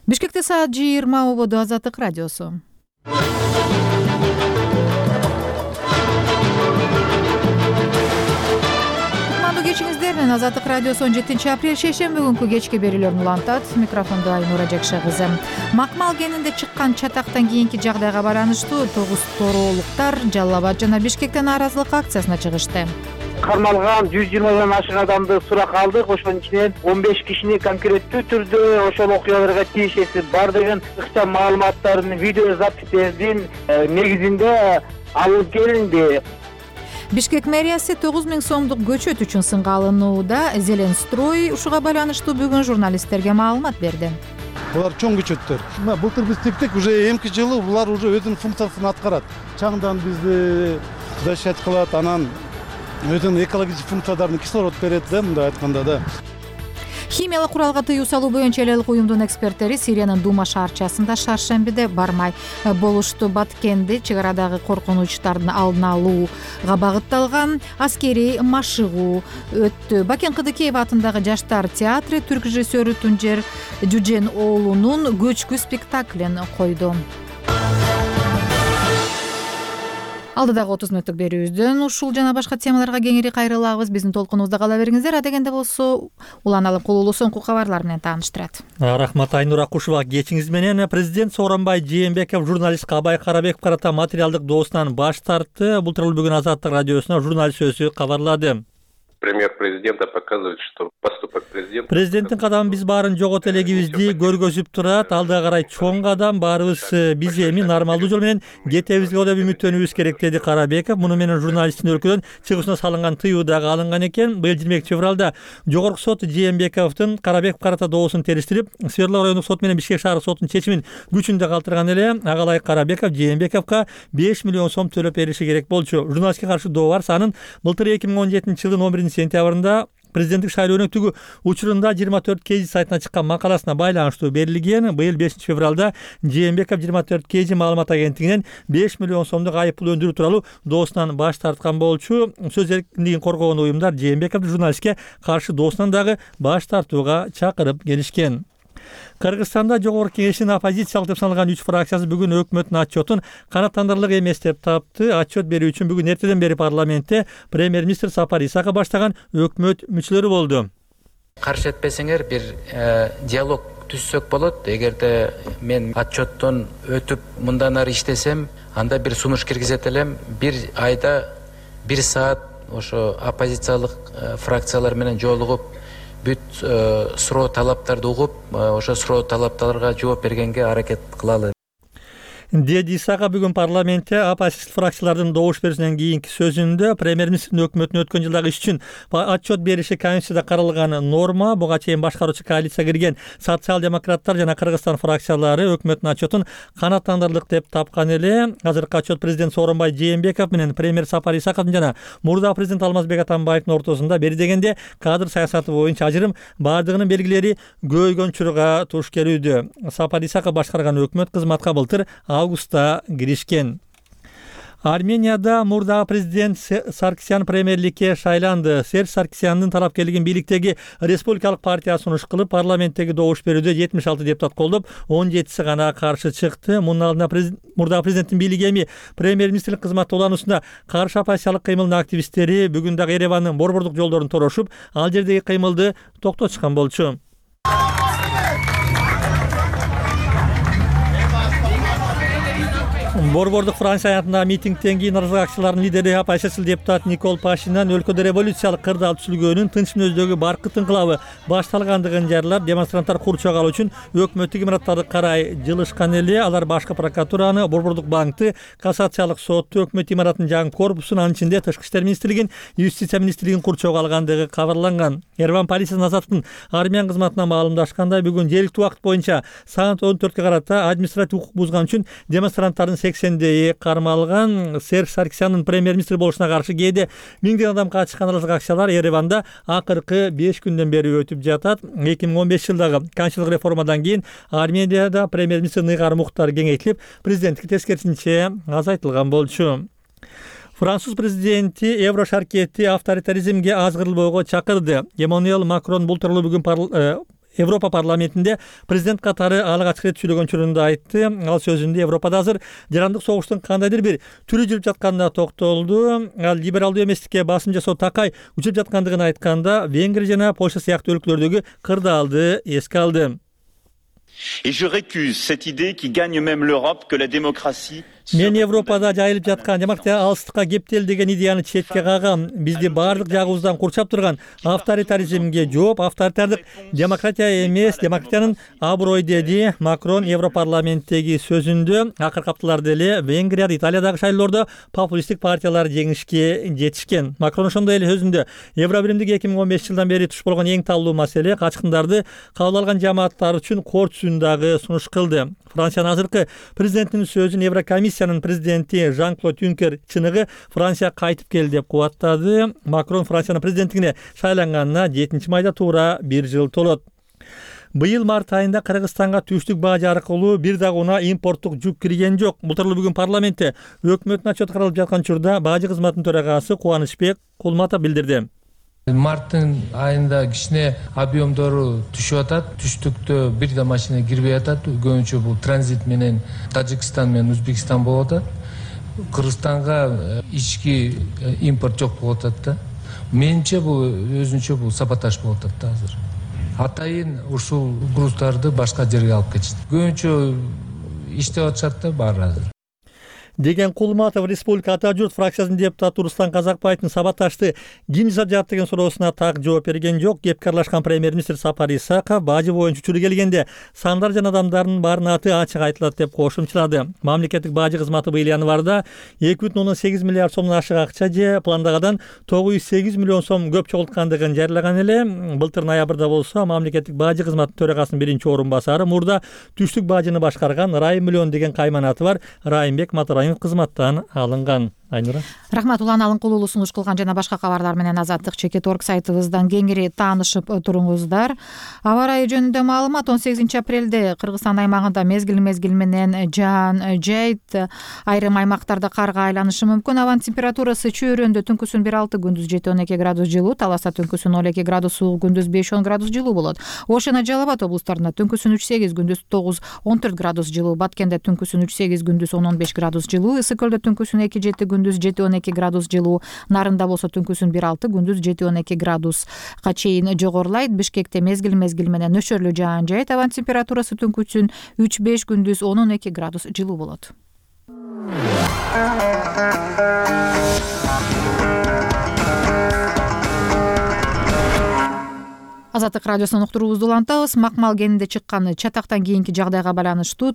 Бишкекте саат 20 ободу. Азаттык радиосу. Кечиңиздер менен Азаттык радиосу 17 апрель шейшемби күнкү кечки берүүлөрүн улантат. Микрофондо Айнура Жакшы кызы. Макмал кенинде чыккан чатактан кийинки жагдайга байланыштуу 9 тороолуктар Жалал Абад жана Бишкекте нааразылык акциясына чыгышты. Кармалган 120 ашык адамды сурак алдык. Ошонун ичинен 15 кишини конкреттүү түрдө ошол окуяларга тиешеси бар деген ыкчам маалыматтардын видео запистердин негизинде алып келинди. Бишкек мэриясы 9000 сомдук көчөт үчүн сынга алынууда. Зеленстрой ушуга байланыштуу бүгүн журналисттерге маалымат берди. Булар чоң көчөттөр. Былтыр биз типтик уже эмки жылы булар уже өзүнүн функциясын аткарат. Чаңдан бизди защищать кылат, анан өзүнүн экологический функцияларын кислород берет да, мындай айтканда да. Химиялык куралга тыюу салуу боюнча эл элдик уюмдун эксперттери Сириянын Дума шаарчасында шаршембиде бармай болушту. Баткенде чек арадагы коркунучтардын алдын алууга багытталган аскерий машыгуу өттү. Бакен Кыдыкеев атындагы жаштар театры түрк режиссеру Тунжер Жужен уулунун көчкү спектаклин койду. Алдыдагы 30 мүнөттүк берүүбүздөн ушул жана башка темаларга кеңири кайрылабыз. Биздин толкунубузда кала бериңиздер. Адегенде болсо Улан Алып Кулуулу соңку кабарлар менен тааныштырат. Рахмат Айнура Кушева. Кечиңиз менен президент Сооронбай Жээнбеков журналист Кабай Карабеков карата материалдык доосунан баш тартты. Бул тууралуу бүгүн Азаттык радиосуна журналист өзү кабарлады. Пример президента показывает, что поступок президента... Президенттин кадамы биз баарын жогото элегибизди көргөзүп турат. Алда карай чоң кадам, баарыбыз биз эми нормалдуу жол менен кетебизге деп үмүттөнүүбүз керек, деди Карабеков. Муну менен журналисттин өлкөдөн чыгышына салынган тыюу дагы алынган экен. Быйыл 22 февралда Жогорку сот Жээнбековдун Карабеков карата доосун териштирип, Свердлов райондук сот менен Бишкек шаардык сотунун чечимин күчүндө калтырган эле. Ага ылайык Карабеков Жээнбековго 5 миллион сом төлөп бериши керек болчу. Журналистке каршы доо бар санын былтыр 2017 жылдын 11 сентябрында президенттик шайлоо өнөктүгү учурунда 24 KG сайтына чыккан макаласына байланыштуу берилген. Быйыл 5 февралда Жээнбеков 24 KG маалымат агенттигинен 5 миллион сомдук айыппул өндүрүү тууралуу доосунан баш тарткан болчу. Сөз эркиндигин коргогон уюмдар Жээнбековду журналистке каршы доосунан дагы баш тартууга чакырып келишкен. Кыргызстанда Жогорку Кеңештин оппозициялык деп саналган 3 фракциясы бүгүн өкмөттүн отчетун канааттандырырлык эмес деп тапты. Отчет берүү үчүн бүгүн эртеден бери парламентте премьер-министр Сапар Исаков баштаган өкмөт мүчөлөрү болду. Каршы этпесеңер бир диалог түзсөк болот. Эгерде мен отчеттон өтүп мындан ары иштесем, анда бир сунуш киргизет элем. Бир айда 1 саат ошо оппозициялык фракциялар менен жолугуп бүт суроо талаптарды угуп, ошо суроо талаптарга жооп бергенге аракет кылалы. Деди Исаков бүгүн парламентте оппозициялык фракциялардын добуш берүүсүнөн кийинки сөзүндө премьер-министрдин өкмөтүнүн өткөн жылдагы иш үчүн отчет бериши Конституцияда каралган норма. Буга чейин башкаруучу коалицияга кирген социал-демократтар жана Кыргызстан фракциялары өкмөттүн отчетун канааттандырырлык деп тапкан эле. Азыркы отчет президент Сооронбай Жээнбеков менен премьер Сапар Исаковдун жана мурда президент Алмазбек Атамбаевдин ортосунда бери дегенде кадр саясаты боюнча ажырым бардыгынын белгилери көйгөнчүргө туш келүүдө. Сапар Исаков башкарган өкмөт кызматка былтыр августта киришкен. Арменияда мурдагы президент Саркисян премьерликке шайланды. Серж Саркисяндын талапкерлигин бийликтеги Республикалык партия сунуш кылып, парламенттеги добуш берүүдө 76 депутат колдоп, 17си гана каршы чыкты. Мунун алдында мурдагы президенттин бийлиги эми премьер-министрлик кызматта улануусунда каршы оппозициялык кыймылдын активисттери бүгүн дагы Еревандын борбордук жолдорун торошуп, ал жердеги кыймылды токтотушкан болчу. Борбордук Франция аянтындагы митингден кийин наразылык акцияларынын лидери оппозициялык депутат Никол Пашинян өлкөдө революциялык кырдаал түзүлгөнүн, тынч мүнөздөгү баркыт инкылабы башталгандыгын жарыялап, демонстранттар курчок алуу үчүн өкмөттүк имараттарды карай жылышкан эле. Алар башкы прокуратураны, Борбордук банкты, кассациялык сотту, өкмөт имараттынын жаңы корпусун, анын ичинде Тышкы иштер министрлигин, Юстиция министрлигин курчок алгандыгы кабарланган. Ереван полициясынын Азаттыктын армян кызматына маалымдашкандай, бүгүн жергиликтүү убакыт боюнча саат 14-кө карата административ укук бузган үчүн демонстранттардын 80 кармалган. Серж Саркисяндын премьер-министр болушуна каршы кээде 1000 адам катышкан наразылык акциялар Ереванда акыркы 5 күндөн бери өтүп жатат. 2015 жылдагы конституциялык реформадан кийин Арменияда премьер-министр Ныгар Мухтар кеңейтилип, президенттикке тескерисинче азайтылган болчу. Француз президенти Евро шаркетти авторитаризмге азгырылбоого чакырды. Эммануэл Макрон бул тууралуу бүгүн Европа парламентинде президент катары алгач рет сүйлөгөн учурунда айтты. Ал сөзүндө Европада азыр жарандык согуштун кандайдыр бир түрү жүрүп жатканына токтолду. Ал либералдуу эместикке басым жасоо такай учуп жаткандыгын айтканда, Венгрия жана Польша сыяктуу өлкөлөрдөгү кырдаалды эске алды. Et je récuse cette idée qui gagne même l'Europe que la démocratie. Мен Европада жайылып жаткан демократия алыстыкка кептел деген идеяны четке кагам. Бизди баардык жагыбыздан курчап турган авторитаризмге жооп, авторитардык демократия эмес, демократиянын аброй деди Макрон Европарламенттеги сөзүндө. Акыркы апталарда эле Венгрияда, Италиядагы шайлоодо популисттик партиялар жеңишке жетишкен. Макрон ошондой эле сөзүндө Евробиримдик 2015 жылдан бери туш болгон эң талуу маселе качкындарды кабыл алган жамааттар үчүн кор түзүүндөгү сунуш кылды. Франциянын азыркы президентинин сөзүн Еврокомиссиянын президенти Жан-Клод Юнкер чыныгы Франция кайтып келди деп кубаттады. Макрон Франциянын президенттигине шайланганына 7 майда туура 1 жыл толот. Быйыл март айында Кыргызстанга түштүк бажы аркылуу бир дагы уна импорттук жүк кирген жок. Бул тууралуу бүгүн парламентте өкмөттүн отчету каралып жаткан учурда бажы кызматынын төрагасы Кубанычбек Кулматов билдирди. Марттын айында кичине объемдору түшүп атат. Түштүктө бир да машина кирбей атат. Көбүнчө бул транзит менен Тажикстан менен Өзбекстан болуп атат. Кыргызстанга ички импорт жок болуп атат да. Менимче бул өзүнчө бул саботаж болуп атат да азыр. Атайын ушул груздарды башка жерге алып кетишти. Көбүнчө иштеп атышат да баары азыр. Деген Кулматов Республика Ата журт фракциясынын депутаты Руслан Казакбаевдин саботажды ким жасап жатты деген суроосуна так жооп берген жок. Кепке аралашкан премьер-министр Сапар Исаков бажы боюнча учуру келгенде сандар жана адамдардын баарынын аты ачык айтылат деп кошумчалады. Мамлекеттик бажы кызматы быйыл январда 2,8 миллиард сомдон ашык акча же пландаган 908 миллион сом көп чогулткандыгын жарыялаган эле. Былтыр ноябрда болсо мамлекеттик бажы кызматынын төрагасынын биринчи орун басары мурда түштүк бажыны башкарган Райым Миллион деген кайманаты бар Райымбек Матараев кызматтан алынган. Айнура. Рахмат, Улан Алынкулуулу сунуш кылган жана башка кабарлар менен Азаттык Чекит.орг сайтыбыздан кеңири таанышып туруңуздар. Аба ырайы жөнүндө маалымат 18 апрелде Кыргызстан аймагында мезгил менен жаан жайт, айрым аймактарда карга айланышы мүмкүн. Абанын температурасы Чүйрөндө түнкүсүн 1-6, күндүз 7-12 градус жылуу, Таласта түнкүсүн 12 градус суук, күндүз 5-10 градус жылуу болот. Ош жана Жалал Абад облустарында түнкүсүн 3-8, күндүз 9-14 градус жылуу, Баткенде түнкүсүн 3-8, күндүз 10-15 градус жылуу, Ысык Көлдө түнкүсүн 2-7, күндүз 7-12 градус жылуу, Нарында болсо түнкүсүн 1-6, күндүз 7-12 градуска чейин жогорулайт. Бишкекте мезгил менен нөшөрлүү жаан жайт, абанын температурасы түнкүсүн 3-5, күндүз 10-12 градус жылуу болот. Азаттык радиосунун уктуруубузду улантабыз. Макмал кенинде чыккан чатактан кийинки жагдайга байланыштуу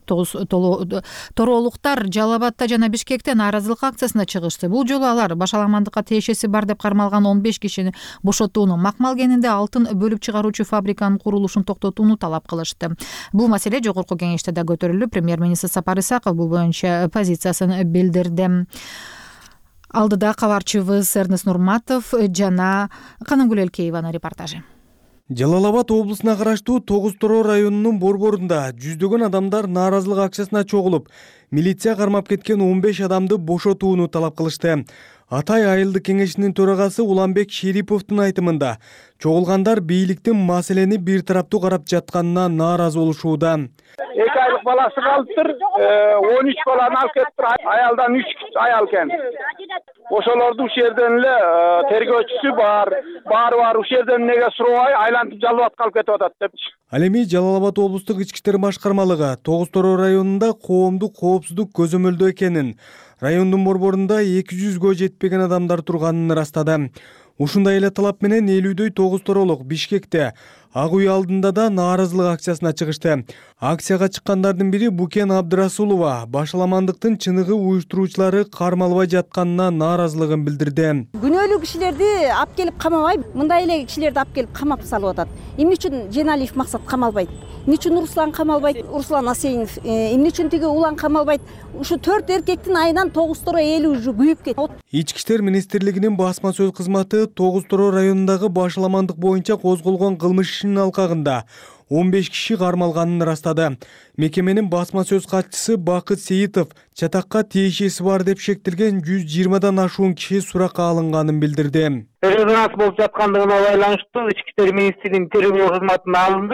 тороолуктар Жалал Абадда жана Бишкекте нааразылык акциясына чыгышты. Бул жолу алар башаламандыкка тиешеси бар деп кармалган 15 кишини бошотууну, Макмал кенинде алтын бөлүп чыгаруучу фабриканын курулушун токтотууну талап кылышты. Бул маселе жогорку кеңеште да көтөрүлүп, премьер-министр Сапар Исаков бул боюнча позициясын билдирди. Алдыда кабарчыбыз Эрнест Нурматов жана Каныгүл Элкееванын репортажы. Жалал Абад облусуна караштуу Тогуз Торо районунун борборунда жүздөгөн адамдар нааразылык акчасына чогулуп, милиция кармап кеткен 15 адамды бошотууну талап кылышты. Атай айылдык кеңешинин төрагасы Уланбек Шериповдун айтымында, чогулгандар бийликтин маселени бир тараптуу карап жатканына нааразы болушууда. 2 айлык баласы калыптыр, 13 баланы алып кетиптир. Аялдан 3 аял экен. Ошолорду ушул жерден эле тергөөчүсү бар ушул жерден неге сурабай айлантып Жалал Абадка алып кетип атат депчи. Ал эми Жалал Абад облустук ички иштер башкармалыгы Тогуз Торо районунда коомдук коопсуздук көзөмөлдөө экенин, райондун борборунда 200гө жетпеген адамдар турганын ырастады. Ушундай эле талап менен элүүдөй Тогуз Торолук Бишкекте Ак үй алдында да нааразылык акциясына чыгышты. Акцияга чыккандардын бири Букен Абдрасулова башаламандыктын чыныгы уюштуруучулары кармалбай жатканына нааразылыгын билдирди. Күнөөлүү кишилерди алып келип камабай, мындай эле кишилерди алып келип камап салып атат. Эмне үчүн Женалиев Максат камалбайт? Эмне үчүн Руслан камалбайт? Руслан Асейнов, эмне үчүн тиги Улан камалбайт? Ушу 4 эркектин айынан Тогуз Торо эли уже күйүп кетти. Ички иштер министрлигинин басма сөз кызматы Тогуз Торо районундагы башаламандык боюнча козголгон кылмыш ишинин алкагында 15 киши кармалганын ырастады. Мекеменин басма сөз катчысы Бакыт Сейитов чатакка тиешеси бар деп шектелген 120дан ашуун киши суракка алынганын билдирди. Резонанс болуп жаткандыгына байланыштуу ички иштер министринин тергөө кызматына алынды.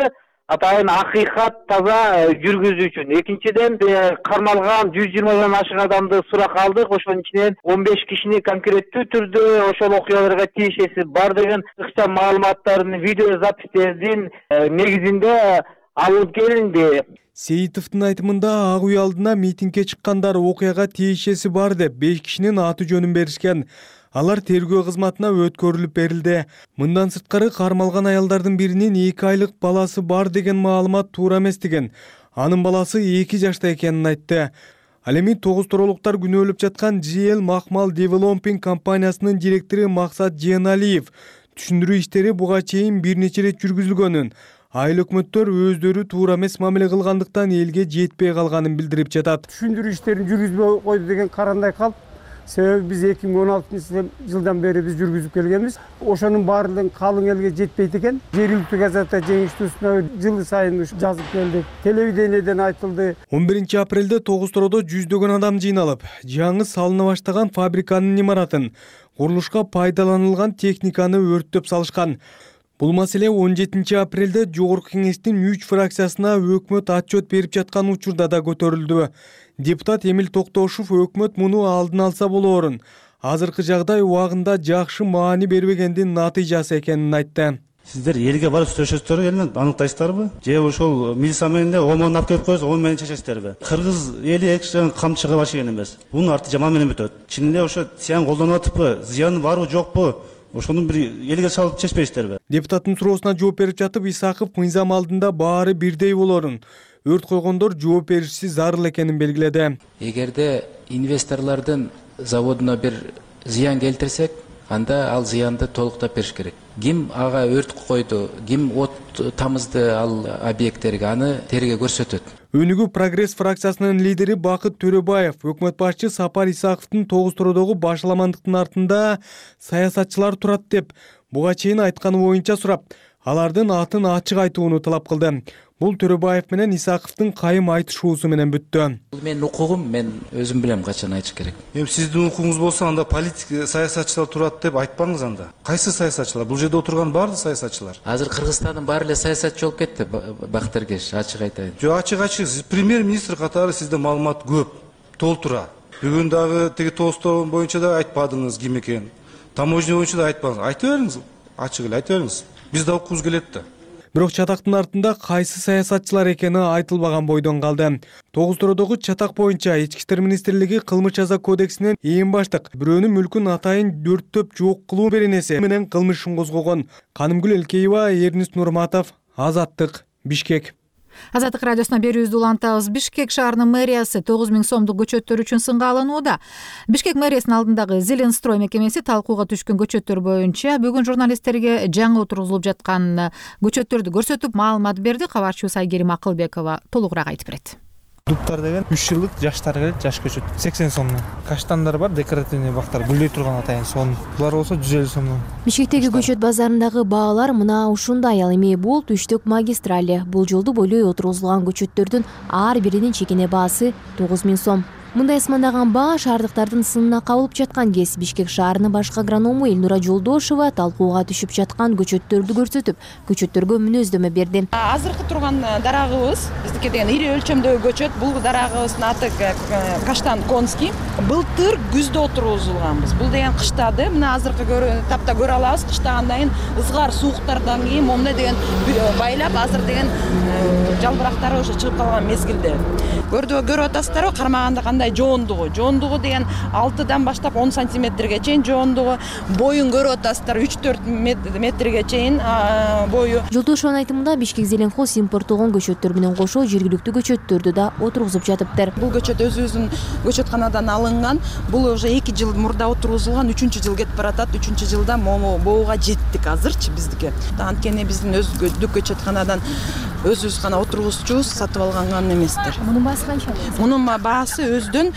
атайын акыйкат таза жүргүзүү үчүн. Экинчиден кармалган 120 ашык адамды сурак алдык. Ошонун ичинен 15 кишини конкреттүү түрдө ошол окуяларга тиешеси бардыгын ыкчам маалыматтарын, видео запистердин негизинде алып келинди. Сейитовдун айтымында ак үй алдына митингге чыккандар окуяга тиешеси бар деп 5 кишинин аты жөнүн беришкен. Алар тергөө кызматына өткөрүлүп берилди. Мындан сырткары кармалган аялдардын биринин 2 айлык баласы бар деген маалымат туура эмес деген. Анын баласы 2 жашта экенин айтты. Ал эми тогуз торолуктар күнөөлөп жаткан GL Махмал Developing компаниясынын директору Максат Жeenалиев түшүндүрүү иштери буга чейин бир нече ирет жүргүзүлгөнүн, айыл өкмөттөр өздөрү туура эмес мамиле кылгандыктан элге жетпей калганын билдирип жатат. Түшүндүрүү иштерин жүргүзбөй койду деген карандай калп. Себеби биз 2016-жылдан бери биз жүргүзүп келгенбиз. Ошонун баардыгын калың элге жетпейт экен. Жергиликтүү газета жеңиштүүсүнө жыл сайын жазып келдик. Телевидениеден айтылды. 11 апрелде Тогуз Тородо жүздөгөн адам жыйналып, жаңы салына баштаган фабриканын имаратын, курулушка пайдаланылган техниканы өрттөп салышкан. Бул маселе 17 апрелде Жогорку кеңештин 3 фракциясына өкмөт отчет берип жаткан учурда да көтөрүлдү. Депутат Эмил Токтошов өкмөт муну алдын алса болоорун, азыркы жагдай убагында жакшы маани бербегендин натыйжасы экенин айтты. Сиздер элге барып сүйлөшөсүздөр, эл менен аныктайсыздарбы? Же ошол милиция менен омон алып келип коесуз, омон менен чечесиздерби? Кыргыз эли эки жагын камчыга башыган эмес. Бунун арты жаман менен бүтөт. Чынында ошо сыян колдонуп атыппы, зыяны барбы, жокпу? Ошону бир элге салып чечпейсиздерби? Депутаттын суроосуна жооп берип жатып, Исаков мыйзам алдында баары бирдей болорун, өрт койгондор жооп бериши зарыл экенин белгиледи. Эгерде инвесторлордун заводуна бир зыян келтирсек, анда ал зыянды толуктап бериш керек. Ким ага өрт койду, ким от тамызды ал объекттерге, аны терге көрсөтөт. Өнүгүү Прогресс фракциясынын лидери Бакыт Төрөбаев өкмөт башчы Сапар Исаковдун Тогуз Тородогу башаламандыктын артында саясатчылар турат деп буга чейин айтканы боюнча сурап, алардын атын ачык айтууну талап кылды. Бул Төрөбаев менен Исаковдун кайым айтышуусу менен бүттү. Бул менин укугум, мен өзүм билем качан айтыш керек. Сиздин укугуңуз болсо, анда политик саясатчылар турат деп айтпаңыз анда. Кайсы саясатчылар? Бул жерде отурган баардык саясатчылар. Азыр Кыргызстандын баары эле саясатчы болуп кетти, Бактыргеш, ачык айтайын. Жок, ачык, премьер-министр катары сизде маалымат көп, толтура. Бүгүн дагы тиги Тоостон боюнча да айтпадыңыз ким экен. Таможня боюнча да айтпадыңыз. Айта бериңиз, ачык эле айта бериңиз. Биз да укугубуз келет да. Бирок чатактын артында кайсы саясатчылар экени айтылбаган бойдон калды. Тогуз Тородогу чатак боюнча Ички иштер министрлиги кылмыш жаза кодексинен эң баштык бирөөнүн мүлкүн атайын дөрттөп жок кылуу беренеси менен кылмыш ишин козгогон. Канымгүл Элкеева, Эрнист Нурматов, Азаттык, Бишкек. Азаттык радиосуна берүүбүздү улантабыз. Бишкек шаарынын мэриясы 9000 сомдук көчөттөр үчүн сынга алынууда. Бишкек мэриясынын алдындагы Зеленстрой мекемеси талкууга түшкөн көчөттөр боюнча бүгүн журналисттерге жаңы отургузулуп жаткан көчөттөрдү көрсөтүп маалымат берди. Кабарчыбыз Айгерим Акылбекова толугураак айтып берет. Дуптар деген 3 жылдык жаштар келет, жаш көчөт 80 сомдон. Каштандар бар, декоративный бактар гүлдөй турган атайын сон. Булар болсо 150 сомдон. Бишкектеги көчөт базарындагы баалар мына ушундай. Ал эми бул түштүк магистрали. Бул жолду бойлой отургузулган көчөттөрдүн ар биринин чекене баасы 9000 сом. Мындай асмандаган баа шаардыктардын сынына кабылып жаткан кез. Бишкек шаарынын башкы агроному Элнура Жолдошова талкууга түшүп жаткан көчөттөрдү көрсөтүп, көчөттөргө мүнөздөмө берди. Азыркы турган дарагыбыз биздики деген ири өлчөмдөгү көчөт. Бул дарагыбыздын аты Каштан конский. Былтыр күздө отургузулганбыз. Бул деген кыштады. Мына азыркы тапта көрө алабыз. Кыштагандан кийин ызгар сууктардан кийин момуна деген байлап, азыр деген жалбырактары уже чыгып калган мезгилде. Көрүп атасыздарбы, кармаганда кандай жоондугу деген 6дан баштап 10 сантиметрге чейин жоондугу, боюн көрүп атасыздар 3-4 метрге чейин бою. Жолдошонун айтымында Бишкек Зеленхоз импорттогон көчөттөр менен кошо жергиликтүү көчөттөрдү да отургузуп жатыптыр. Бул көчөт өзүбүздүн көчөтканадан алынган. Бул уже 2 жыл мурда отургузулган, 3-жыл кетип баратат. 3-жылда боуга жеттик азырчы биздики. Анткени биздин өздүк көчөтканадан өзүбүз гана отургузчубуз, сатып алган эместер. Мунун баасы канча? Мунун баасы өздүн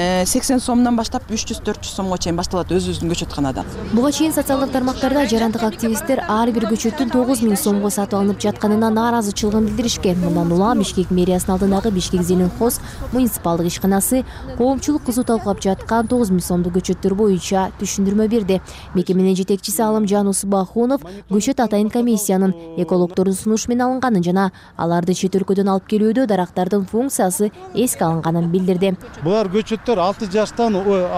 80 сомдон баштап 300-400 сомго чейин башталат өзүбүздүн көчөтканадан. Буга чейин социалдык тармактарда жарандык активисттер ар бир көчөттүн 9000 сомго сатып алынып жатканына нааразычылыгын билдиришкен. Мындан улам Бишкек мэриясынын алдындагы Бишкек Зеленхоз муниципалдык ишканасы коомчулук кызуу талкуулап жаткан 9000 сомдук көчөттөр боюнча түшүндүрмө берди. Мекеменин жетекчиси Алымжан Усбахунов көчөт атайын комиссиянын экологдордун сунушу менен алынганын жана жана аларды чет өлкөдөн алып келүүдө дарактардын функциясы эске алынганын билдирди. Булар көчөттөр 6 жаштан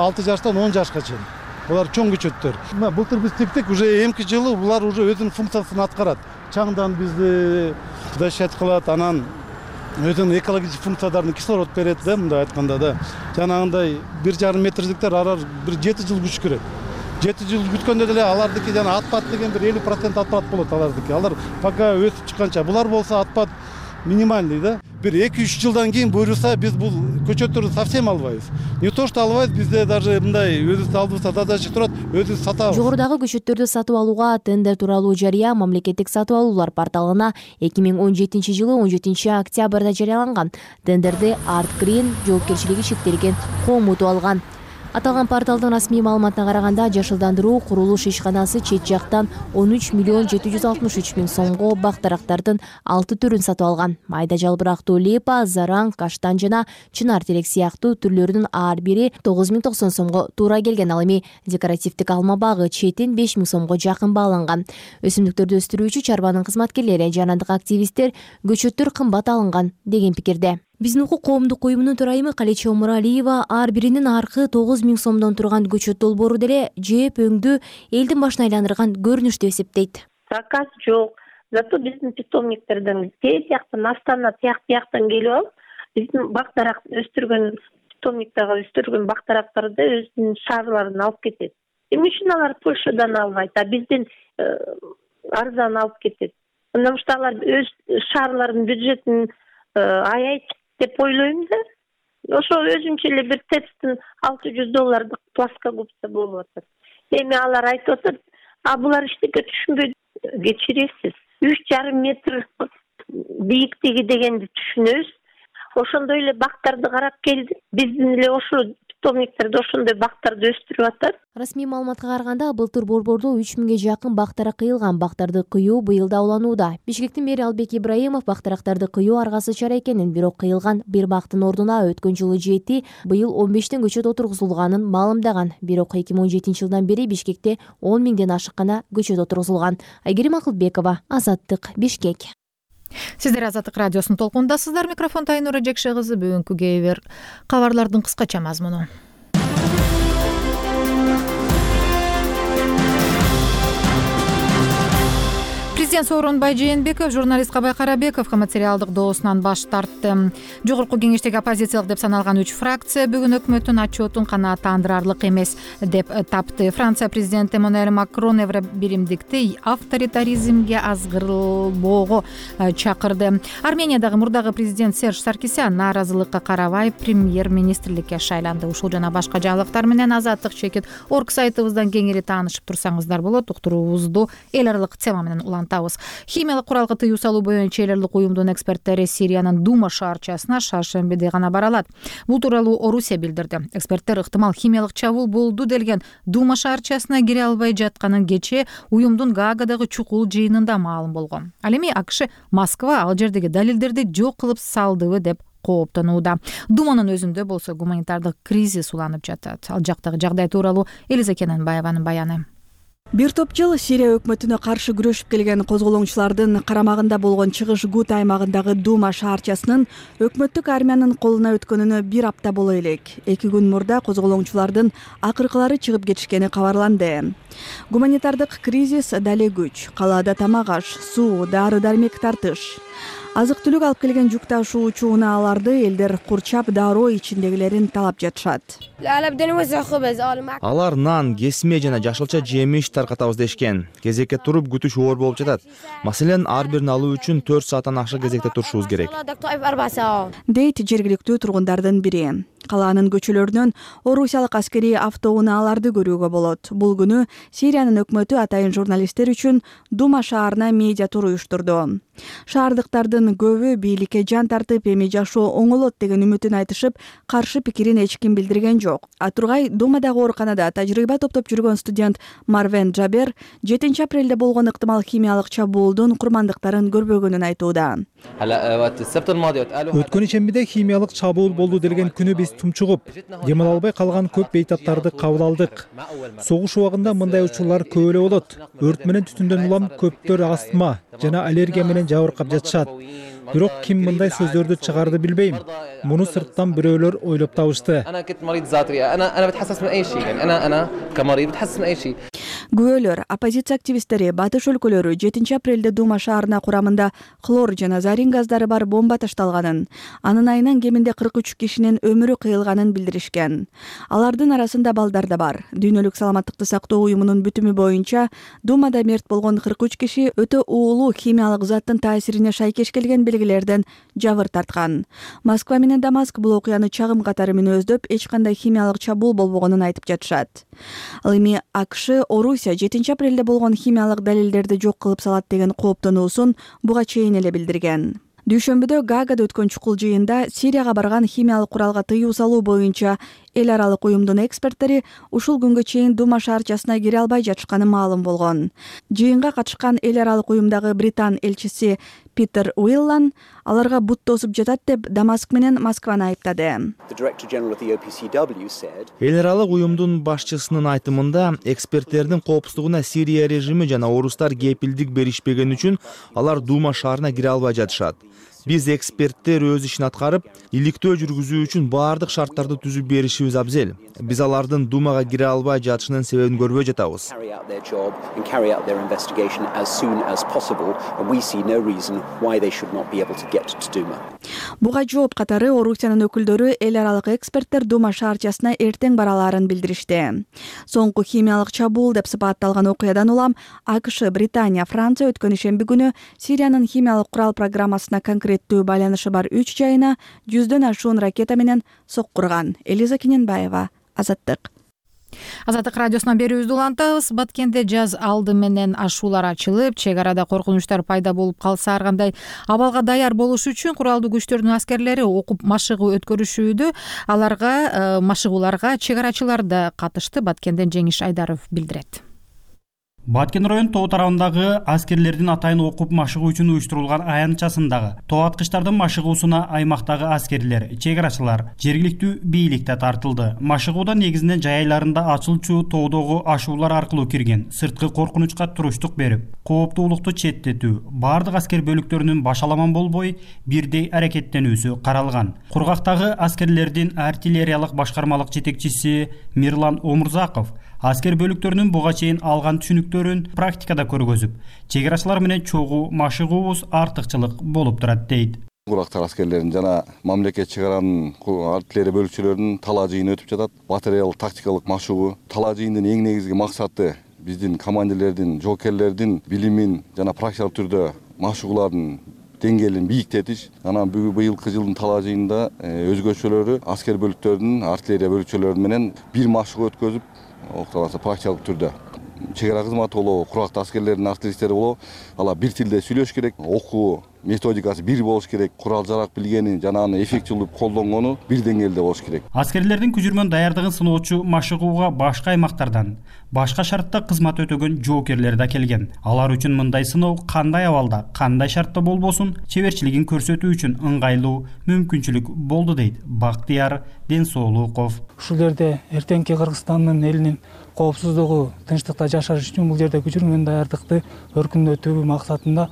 10 жашка чейин. Булар чоң көчөттөр. Былтыр биз тиктик, уже эмки жылы булар уже өзүнүн функциясын аткарат. Чаңдан бизди дышать кылат, анан өзүнүн экологический функцияларын кислород берет да, мындай айтканда да. Жанагындай 1,5 метрликтер арар бир 7 жыл күтүш керек. 7 жыл күткөндө деле алардыки жана атпат деген бир 50% атпат болот алардыки. Алар пока өсүп чыкканча, булар болсо атпат минимальный да. Бир 2-3 жылдан кийин буйруса биз бул көчөттөрдү совсем албайбыз. Не то что албайбыз, бизде даже мындай өзүбүз алдыбызда задача турат, өзүбүз сатабыз. Жогорудагы көчөттөрдү сатып алууга тендер тууралуу жарыя мамлекеттик сатып алуулар порталына 2017 жылы 17 октябрда жарыяланган. Тендерди Арт Грин жоопкерчилиги шектелген коом утуп алган. Аталган порталдын расмий маалыматына караганда, жашылдандыруу курулуш ишканасы чет жактан 13 миллион 763 миң сомго бак-дарактардын 6 түрүн сатып алган. Майда жалбырактуу лепа, зараң, каштан жана чынар терек сыяктуу түрлөрдүн ар бири 9090 сомго туура келген. Ал эми декоративдик алма багы четин 5000 сомго жакын бааланган. Өсүмдүктөрдү өстүрүүчү чарбанын кызматкерлери, жанандык активисттер көчөттөр кымбат алынган деген пикирде. Биздин укук коомдук уюмунун төрайымы Калеча Омуралиева ар биринин аркы 9000 сомдон турган көчөт долбоору деле жеп өңдү элдин башын айландырган көрүнүш деп эсептейт. Заказ жок. Зато биздин питомниктерден тияктан Астана тияктан келип алып, биздин бак-дарак өстүргөн питомниктагы өстүргөн бак-дарактарды өзүнүн шаарларына алып кетет. Эмне үчүн алар Польшадан албайт, а бизден арзан алып кетет? Потому что алар өз шаарларынын бюджетин аяйт деп ойлойм да. Ошо өзүнчө эле бир тесттин $600 плоскогубца болуп атат. Эми алар айтып атат, булар эчтеке түшүнбөйт. Кечиресиз. 3,5 метр бийиктиги дегенди түшүнөбүз. Ошондой эле бактарды карап келдик. Биздин эле ошо питомниктерде ошондой бактарды өстүрүп атат. Расмий маалыматка караганда, былтыр борбордо 3000ге жакын бактара кыйылган. Бактарды кыюу быйыл да уланууда. Бишкектин мэри Албек Ибраимов бактарактарды кыюу аргасы чара экенин, бирок кыйылган бир бактын ордуна өткөн жылы 7, быйыл 15 көчөт отургузулганын маалымдаган. Бирок 2017 жылдан бери Бишкекте 10 миңден ашык гана көчөт отургузулган. Айгерим Акылбекова, Азаттык, Бишкек. Сиздер Азаттык радиосунун толкундасыздар. Микрофонда Айнура Жекше кызы. Бүгүнкү кээ-бир кабарлардын кыскача мазмуну. Президент Сооронбай Жээнбеков журналист Кабай Карабековго материалдык доосунан баш тартты. Жогорку кеңештеги оппозициялык деп саналган 3 фракция бүгүн өкмөттүн отчетун канааттандырарлык эмес деп тапты. Франция президенти Эммануэль Макрон евро биримдикти авторитаризмге азгырылбоого чакырды. Армениядагы мурдагы президент Серж Саркисян нааразылыкка карабай премьер-министрликке шайланды. Ушул жана башка жаңылыктар менен Азаттык чекит орг сайтыбыздан кеңири таанышып турсаңыздар болот. Уктуруубузду эл аралык тема менен улантабыз. Химиялык куралга тыюу салуу боюнча эл аралык уюмдун эксперттери Сириянын Дума шаарчасына шаршембиде гана бара алат. Бул тууралуу Орусия билдирди. Эксперттер ыктымал химиялык чабуул болду делген Дума шаарчасына кире албай жатканын кечээ уюмдун Гаагадагы чукул жыйынында маалым болгон. Ал эми АКШ Москва ал жердеги далилдерди жок кылып салдыбы деп кооптонууда. Думанын өзүндө болсо гуманитардык кризис уланып жатат. Ал жактагы жагдай тууралуу Элиза Кененбаеванын баяны. Бир топ жыл Сирия өкмөтүнө каршы күрөшүп келген козголоңчулардын карамагында болгон чыгыш Гут аймагындагы Дума шаарчасынын өкмөттүк армиянын колуна өткөнүнө 1 апта боло элек. 2 күн мурда козголоңчулардын акыркылары чыгып кетишкени кабарланды. Гуманитардык кризис дале күч. Калаада тамак аш, суу, дары-дармек тартыш. Азык-түлүк алып келген жүк ташуучу унааларды элдер курчап дароо ичиндегилерин талап жатышат. Алар нан, кесме жана жашылча жемиш таркатабыз дешкен. Кезекке туруп күтүш оор болуп жатат. Маселен, ар бирин алуу үчүн 4 сааттан акша кезекте турушубуз керек. Дейт жергиликтүү тургундардын бири. Калаанын көчөлөрүнөн орусиялык аскери автоунааларды көрүүгө болот. Бул күнү Сириянын өкмөтү атайын журналисттер үчүн Дума шаарына медиа тур уюштурду. Шаардыктардын көбү бийликке жан тартып, эми жашоо оңолот деген үмүтүн айтышып, каршы пикирин эч ким билдирген жок. Атургай Думадагы ооруканада тажрыйба топтоп жүргөн студент Марвен Джабер 7 апрелде болгон ыктымал химиялык чабуулдун курмандыктарын көрбөгөнүн айтууда. Өткөн ишембиде химиялык чабуул болду делген күнү биз биз тумчугуп дем ала албай калган көп бейтаптарды кабыл алдык. Согуш убагында мындай учурлар көп эле болот. Өрт менен түтүндөн улам көптөр астма жана аллергия менен жабыркап жатышат. Бирок ким мындай сөздөрдү чыгарды билбейм. Муну сырттан бирөөлөр ойлоп табышты. Күбөлөр, оппозиция активисттери батыш өлкөлөрү 7 апрелде Дума шаарына курамында хлор жана зарин газдары бар бомба ташталганын, анын айынан кеминде 43 кишинин өмүрү кыйылганын билдиришкен. Алардын арасында балдар да бар. Дүйнөлүк саламаттыкты сактоо уюмунун бүтүмү боюнча Думада мерт болгон 43 киши өтө уулуу химиялык заттын таасирине шайкеш келген белгилерден жабыр тарткан. Москва менен Дамаск бул окуяны чагым катары мүнөздөп, эч кандай химиялык чабуул болбогонун айтып жатышат. Ал эми АКШ Орусия 7 апрелде болгон химиялык далилдерди жок кылып салат деген кооптонуусун буга чейин эле билдирген. Дүйшөмбүдө Гаагада өткөн чукул жыйында Сирияга барган химиялык куралга тыюу салуу боюнча эл аралык уюмдун эксперттери ушул күнгө чейин Дума шаарчасына кире албай жатышканы маалым болгон. Жыйынга катышкан эл аралык уюмдагы Британ элчиси Питер Уиллан аларга бут тосуп жатат деп Дамаск менен Москваны айыптады. Эл аралык уюмдун башчысынын айтымында эксперттердин коопсуздугуна Сирия режими жана орустар кепилдик беришпеген үчүн алар Дума шаарына кире албай жатышат. Биз эксперттер өз ишин аткарып, иликтөө жүргүзүү үчүн баардык шарттарды түзүп беришибиз абзел. Биз алардын Думага кире албай жатышынын себебин көрбөй жатабыз. Буга жооп катары Орусиянын өкүлдөрү эл аралык эксперттер Дума шаарчасына эртең бараларын билдиришти. Соңку химиялык чабуул деп сыпатталган окуядан улам АКШ, Британия, Франция өткөн ишемби күнү Сириянын химиялык курал программасына конкреттүү байланышы бар 3 жайына 100дөн ашуун ракета менен соккурган. Элиза Киненбаева, Азаттык. Азаттык радиосунан берүүбүздү улантабыз. Баткенде жаз алды менен ашуулар ачылып, чек арада коркунучтар пайда болуп калса ар кандай абалга даяр болуш үчүн куралдуу күчтөрдүн аскерлери окуп машыгуу өткөрүшүүдө. Аларга машыгууларга чек арачылар да катышты. Баткенден Жеңиш Айдаров билдирет. Баткен район тоо тарабындагы аскерлердин атайын окуп машыгуу үчүн уюштурулган аянтчасындагы тоо аткычтардын машыгуусуна аймактагы аскерлер, чек арачылар, жергиликтүү бийликте тартылды. Машыгууда негизинен жай айларында ачылчу тоодогу ашуулар аркылуу кирген, сырткы коркунучка туруштук берип, кооптуулукту четтетүү, бардык аскер бөлүктөрүнүн башаламан болбой бирдей аракеттенүүсү каралган. Кургактагы аскерлердин артиллериялык башкармалык жетекчиси Мирлан Омурзаков аскер бөлүктөрүнүн буга чейин алган түшүнүктөрүн практикада көргөзүп, чек арачылар менен чогуу машыгуубуз артыкчылык болуп турат дейт. Кургактар аскерлеринин жана мамлекет чек аранын артиллерия бөлүкчөлөрүнүн талаа жыйыны өтүп жатат. Батареялык тактикалык машыгуу. Талаа жыйындын эң негизги максаты биздин командирлердин, жоокерлердин билимин жана практикалык түрдө машыгуулардын деңгээлин бийиктетиш. Анан быйылкы жылдын талаа жыйынында өзгөчөлөрү аскер бөлүктөрүнүн, артиллерия бөлүкчөлөрү менен бир машыгуу өткөзүп, октоласа практикалык түрдө чек ара кызматы болобу, кургактуу аскерлердин артиллеристери болобу, алар бир тилде сүйлөш керек, окуу методикасы бир болуш керек, курал жарак билгени жана аны эффективдүү колдонгону бир деңгээлде болуш керек. Аскерлердин күжүрмөн даярдыгын сыноочу машыгууга башка аймактардан, башка шартта кызмат өтөгөн жоокерлер да келген. Алар үчүн мындай сыноо кандай абалда, кандай шартта болбосун, чеберчилигин көрсөтүү үчүн ыңгайлуу мүмкүнчүлүк болду дейт Бактияр Денсоолуков. Ушул жерде эртеңки Кыргызстандын элинин коопсуздугу, тынчтыкта жашаш үчүн бул жерде күчүрмөн даярдыкты өркүндөтүү максатында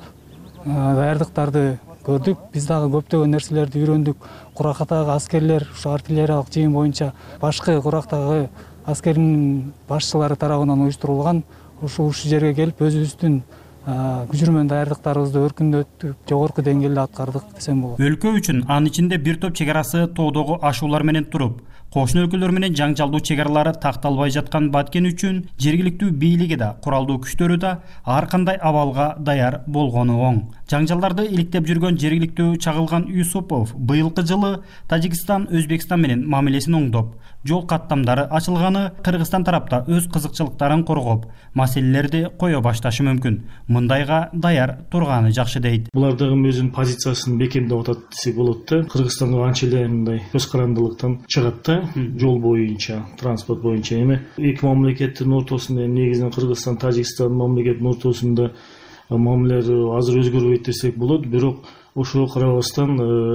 даярдыктарды көрдүк. Биз дагы көптөгөн нерселерди үйрөндүк. Кургактагы аскерлер ушу артиллериялык жыйын боюнча башкы кургактагы аскердин башчылары тарабынан уюштурулган. Ушул жерге келип өзүбүздүн күчүрмөн даярдыктарыбызды өркүндөтүп, жогорку деңгээлде аткардык десем болот. Өлкө үчүн анын ичинде бир топ чек арасы тоодогу ашуулар менен туруп, кошуна өлкөлөр менен жаңжалдуу чек аралары такталбай жаткан Баткен үчүн жергиликтүү бийлиги да, куралдуу күчтөрү да ар кандай абалга даяр болгону оң. Жаңжалдарды иликтеп жүргөн жергиликтүү Чагылган Юсупов быйылкы жылы Тажикстан, Өзбекстан менен мамилесин оңдоп, жол каттамдары ачылганы Кыргызстан тарапта өз кызыкчылыктарын коргоп, маселелерди кое башташы мүмкүн. Мындайга даяр турганы жакшы дейт. Булар дагы өзүнүн позициясын бекемдеп атат десек болот да. Кыргызстанга анча эле мындай көз карандылыктан чыгат да, жол боюнча, транспорт боюнча эми эки мамлекеттин ортосунда негизинен Кыргызстан, Тажикстан мамлекетинин ортосунда мамилелер азыр өзгөрбөйт десек болот, бирок ошого карабастан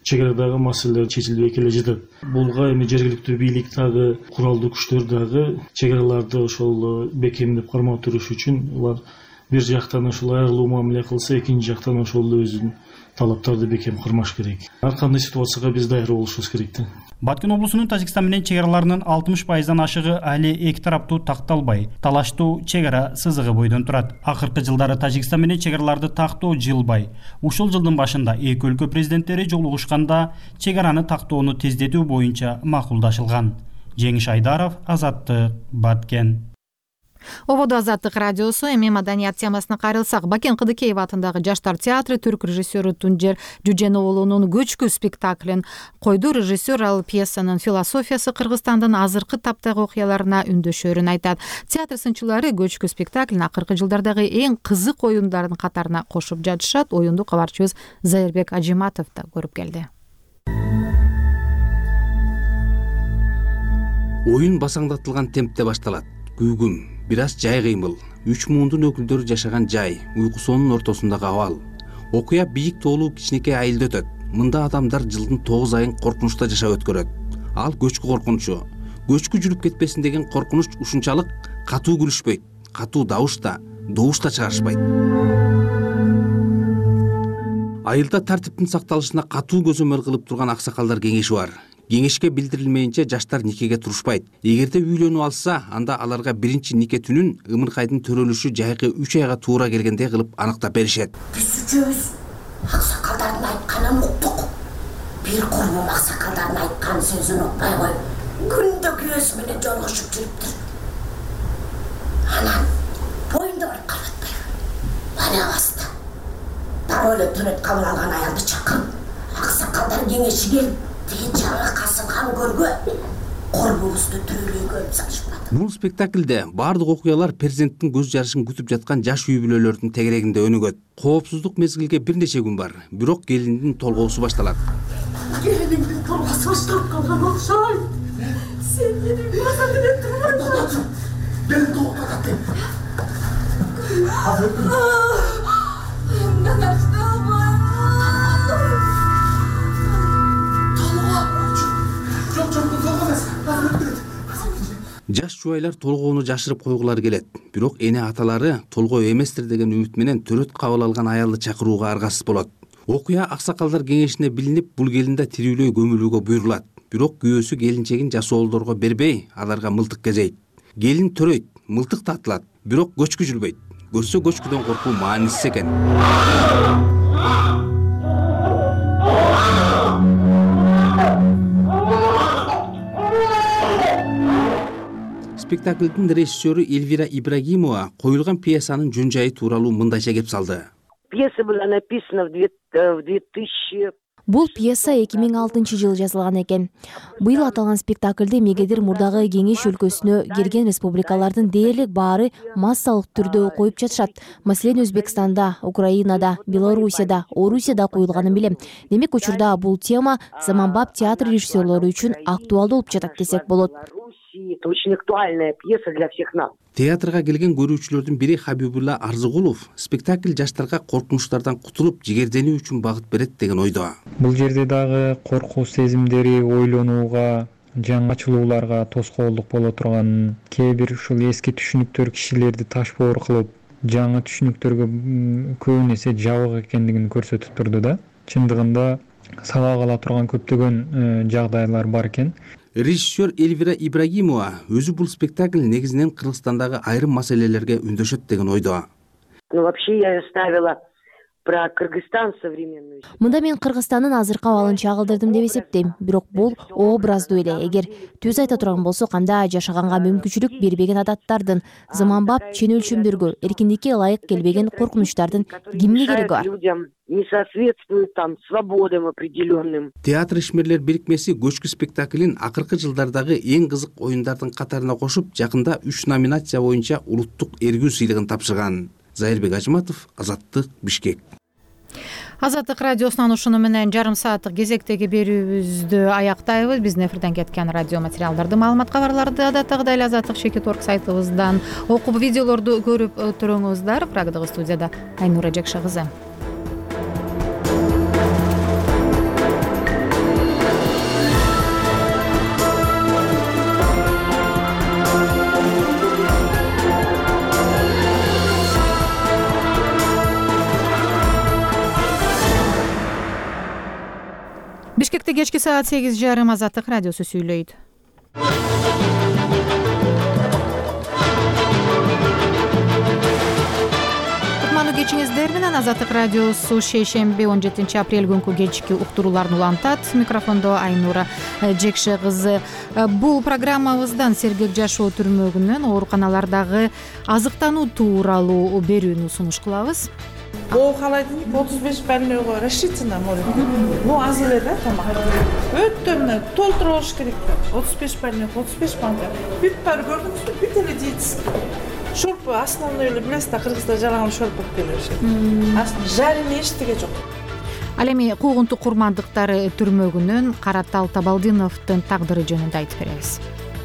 чек арадагы маселелер чечилбей келе жатат. Булга эми жергиликтүү бийлик дагы, куралдуу күчтөр дагы чек араларды ошол бекемдеп кармап туруш үчүн улар бир жактан ошол айрылуу мамиле кылса, экинчи жактан ошол өзүнүн талаптарды бекем кырмаш керек. Ар кандай ситуацияга биз даяр болушубуз керек да. Баткен облусунун Тажикстан менен чек араларынын 60%дан ашыгы али эки тараптуу такталбай, талаштуу чек ара сызыгы бойдон турат. Акыркы жылдары Тажикстан менен чек араларды тактоо жылбай. Ушул жылдын башында эки өлкө президенттери жолугушканда чек араны тактоону тездетүү боюнча макулдашылган. Жеңиш Айдаров, Азаттык, Баткен. Ободо Азаттык радиосу. Эми маданият темасына кайрылсак, Бакен Кыдыкеев атындагы Жаштар театры түрк режиссеру Тунжер Жүженовулунун Көчкү спектаклин койду. Режиссер ал пьесанын философиясы Кыргызстандын азыркы таптагы окуяларына үндөшөрүн айтат. Театр сынчылары Көчкү спектаклин акыркы жылдардагы эң кызык оюндардын катарына кошуп жатышат. Оюнду кабарчыбыз Зайырбек Ажиматов да көрүп келди. Оюн басаңдатылган темпте башталат. Күйгүм, бир аз жай кыймыл, 3 муундун өкүлдөрү жашаган жай, уйку сонун ортосундагы абал. Окуя бийик тоолуу кичинекей айылда өтөт. Мында адамдар жылдын 9 айын коркунучта жашап өткөрөт. Ал көчкү коркунучу. Көчкү жүрүп кетпесин деген коркунуч ушунчалык катуу күлүшпөйт, катуу добуш да чыгарышпайт. Айылда тартиптин сакталышына катуу көзөмөл кылып турган аксакалдар кеңеши бар. Кеңешке билдирилмейинче жаштар никеге турушпайт. Эгерде үйлөнүп алса, анда аларга биринчи нике түнүн ымыркайдын төрөлүшү жайкы 3 айга туура келгендей кылып аныктап беришет. Биз үчөөбүз аксакалдардын айтканын уктук. Бир курбум аксакалдардын айткан сөзүн укпай коюп, күндө күйөөсү менен жолугушуп жүрүптүр. Анан боюнда барып калбатпайбы? Бана басты. Дагы эле төрөт кабыл алган аялды чакырып, аксакалдар кеңеши келип, жаңа касынган көргө корбубузду төрөлөйгө салышпады. Бул спектаклде бардык окуялар перзенттин көз жарышын күтүп жаткан жаш үй бүлөлөрдүн тегерегинде өнүгөт. Коопсуздук мезгилге бир нече күн бар, бирок келиндин толгоосу башталат. Келиниңдин толгоосу башталып калган окшойт. Сен менин базарда турбайсың. Келин токтот. Жаш жубайлар толгоону жашырып койгулары келет. Бирок эне аталары толгоо эместир деген үмүт менен төрөт кабыл алган аялды чакырууга аргасыз болот. Окуя аксакалдар кеңешине билинип, бул келинде тирүүлөй көмүлүүгө буйрулат. Бирок күйөөсү келинчегин жасоолдорго бербей, аларга мылтык кезейт. Келин төрөйт, мылтык тартылат, бирок көчкү жүрбөйт. Көрсө көчкүдөн коркуу маанисиз экен. Спектаклдин режиссеру Эльвира Ибрагимова коюлган пьесанын жөн жайы тууралуу мындайча кеп салды. Пьеса была написана в 2000. Бул пьеса 2006-жылы жазылган экен. Быйыл аталган спектаклде мегедир мурдагы Кеңеш өлкөсүнө келген республикалардын дээрлик баары массалык түрдө коюп жатышат. Маселен Өзбекстанда, Украинада, Белоруссияда, Орусияда коюлганын билем. Демек учурда бул тема заманбап театр режиссерлору үчүн актуалдуу болуп жатат десек болот. Это очень актуальная пьеса для всех нас. Театрга келген көрүүчүлөрдүн бири Хабибулла Арзыгулов спектакль жаштарга коркунучтардан кутулуп, жигерденүү үчүн багыт берет деген ойдо. Бул жерде дагы коркуу сезимдери ойлонууга, жаңачылууларга тоскоолдук боло турганын, кээ бир ушул эски түшүнүктөр кишилерди таш боор кылып, жаңы түшүнүктөргө көбүн эсе жабык экендигин көрсөтүп турду да. Чындыгында сабак ала турган көптөгөн жагдайлар бар экен. Режиссер Эльвира Ибрагимова өзү бул спектакль негизинен Кыргызстандагы айрым маселелерге үндөшөт деген ойдо. Ну вообще я ставила про Кыргызстан современную. Мында мен Кыргызстандын азыркы абалын чагылдырдым деп эсептейм. Бирок бул образдуу эле. Эгер түз айта турган болсок, анда жашаганга мүмкүнчүлүк бербеген адаттардын, заманбап чен өлчөмдөргө, эркиндикке ылайык келбеген коркунучтардын кимге кереги бар? Не соответствует там свободам определенным. Театр ишмерлер бирикмеси Көчкү спектаклин акыркы жылдардагы эң кызык оюндардын катарына кошуп, жакында 3 номинация боюнча улуттук эргүү сыйлыгын тапшырган. Зайырбек Ажиматов, Азаттык, Бишкек. Азаттык радиосунан ушуну менен жарым сааттык кезектеги берүүбүздү аяктайбыз. Биздин эфирден кеткен радио материалдарды, маалымат кабарларды адаттагыдай эле Азаттык.org сайтыбыздан окуп, видеолорду көрүп туруңуздар. Прагдагы студияда Айнура Жакшы кызы. Саатта кечки саат 8:30 Азаттык радиосу сүйлөйт. Кечиңиздер менен Азаттык радиосу шейшемби 17 апрель күнкү кечки уктурууларын улантат. Микрофондо Айнура Жекше кызы. Бул программабыздан сергек жашоо түрмөгүнөн ооруканалардагы азыктануу тууралуу берүүнү сунуш кылабыз. Бул холодильник 35 больныйга расчитана может. Ну аз эле да тамак. Өтө мына толтура болуш керек. 35 больной, 35 банка. Бүт бар көрдүңүзбү? Бүт эле жейт. Шорпу основной эле билесиз да, Кыргызда жаранган шорп болуп келишет. Жарыны эчтеге жок. Ал эми куугунтук курмандыктары түрмөгүнөн Каратал Табалдиновдун тагдыры жөнүндө айтып беребиз.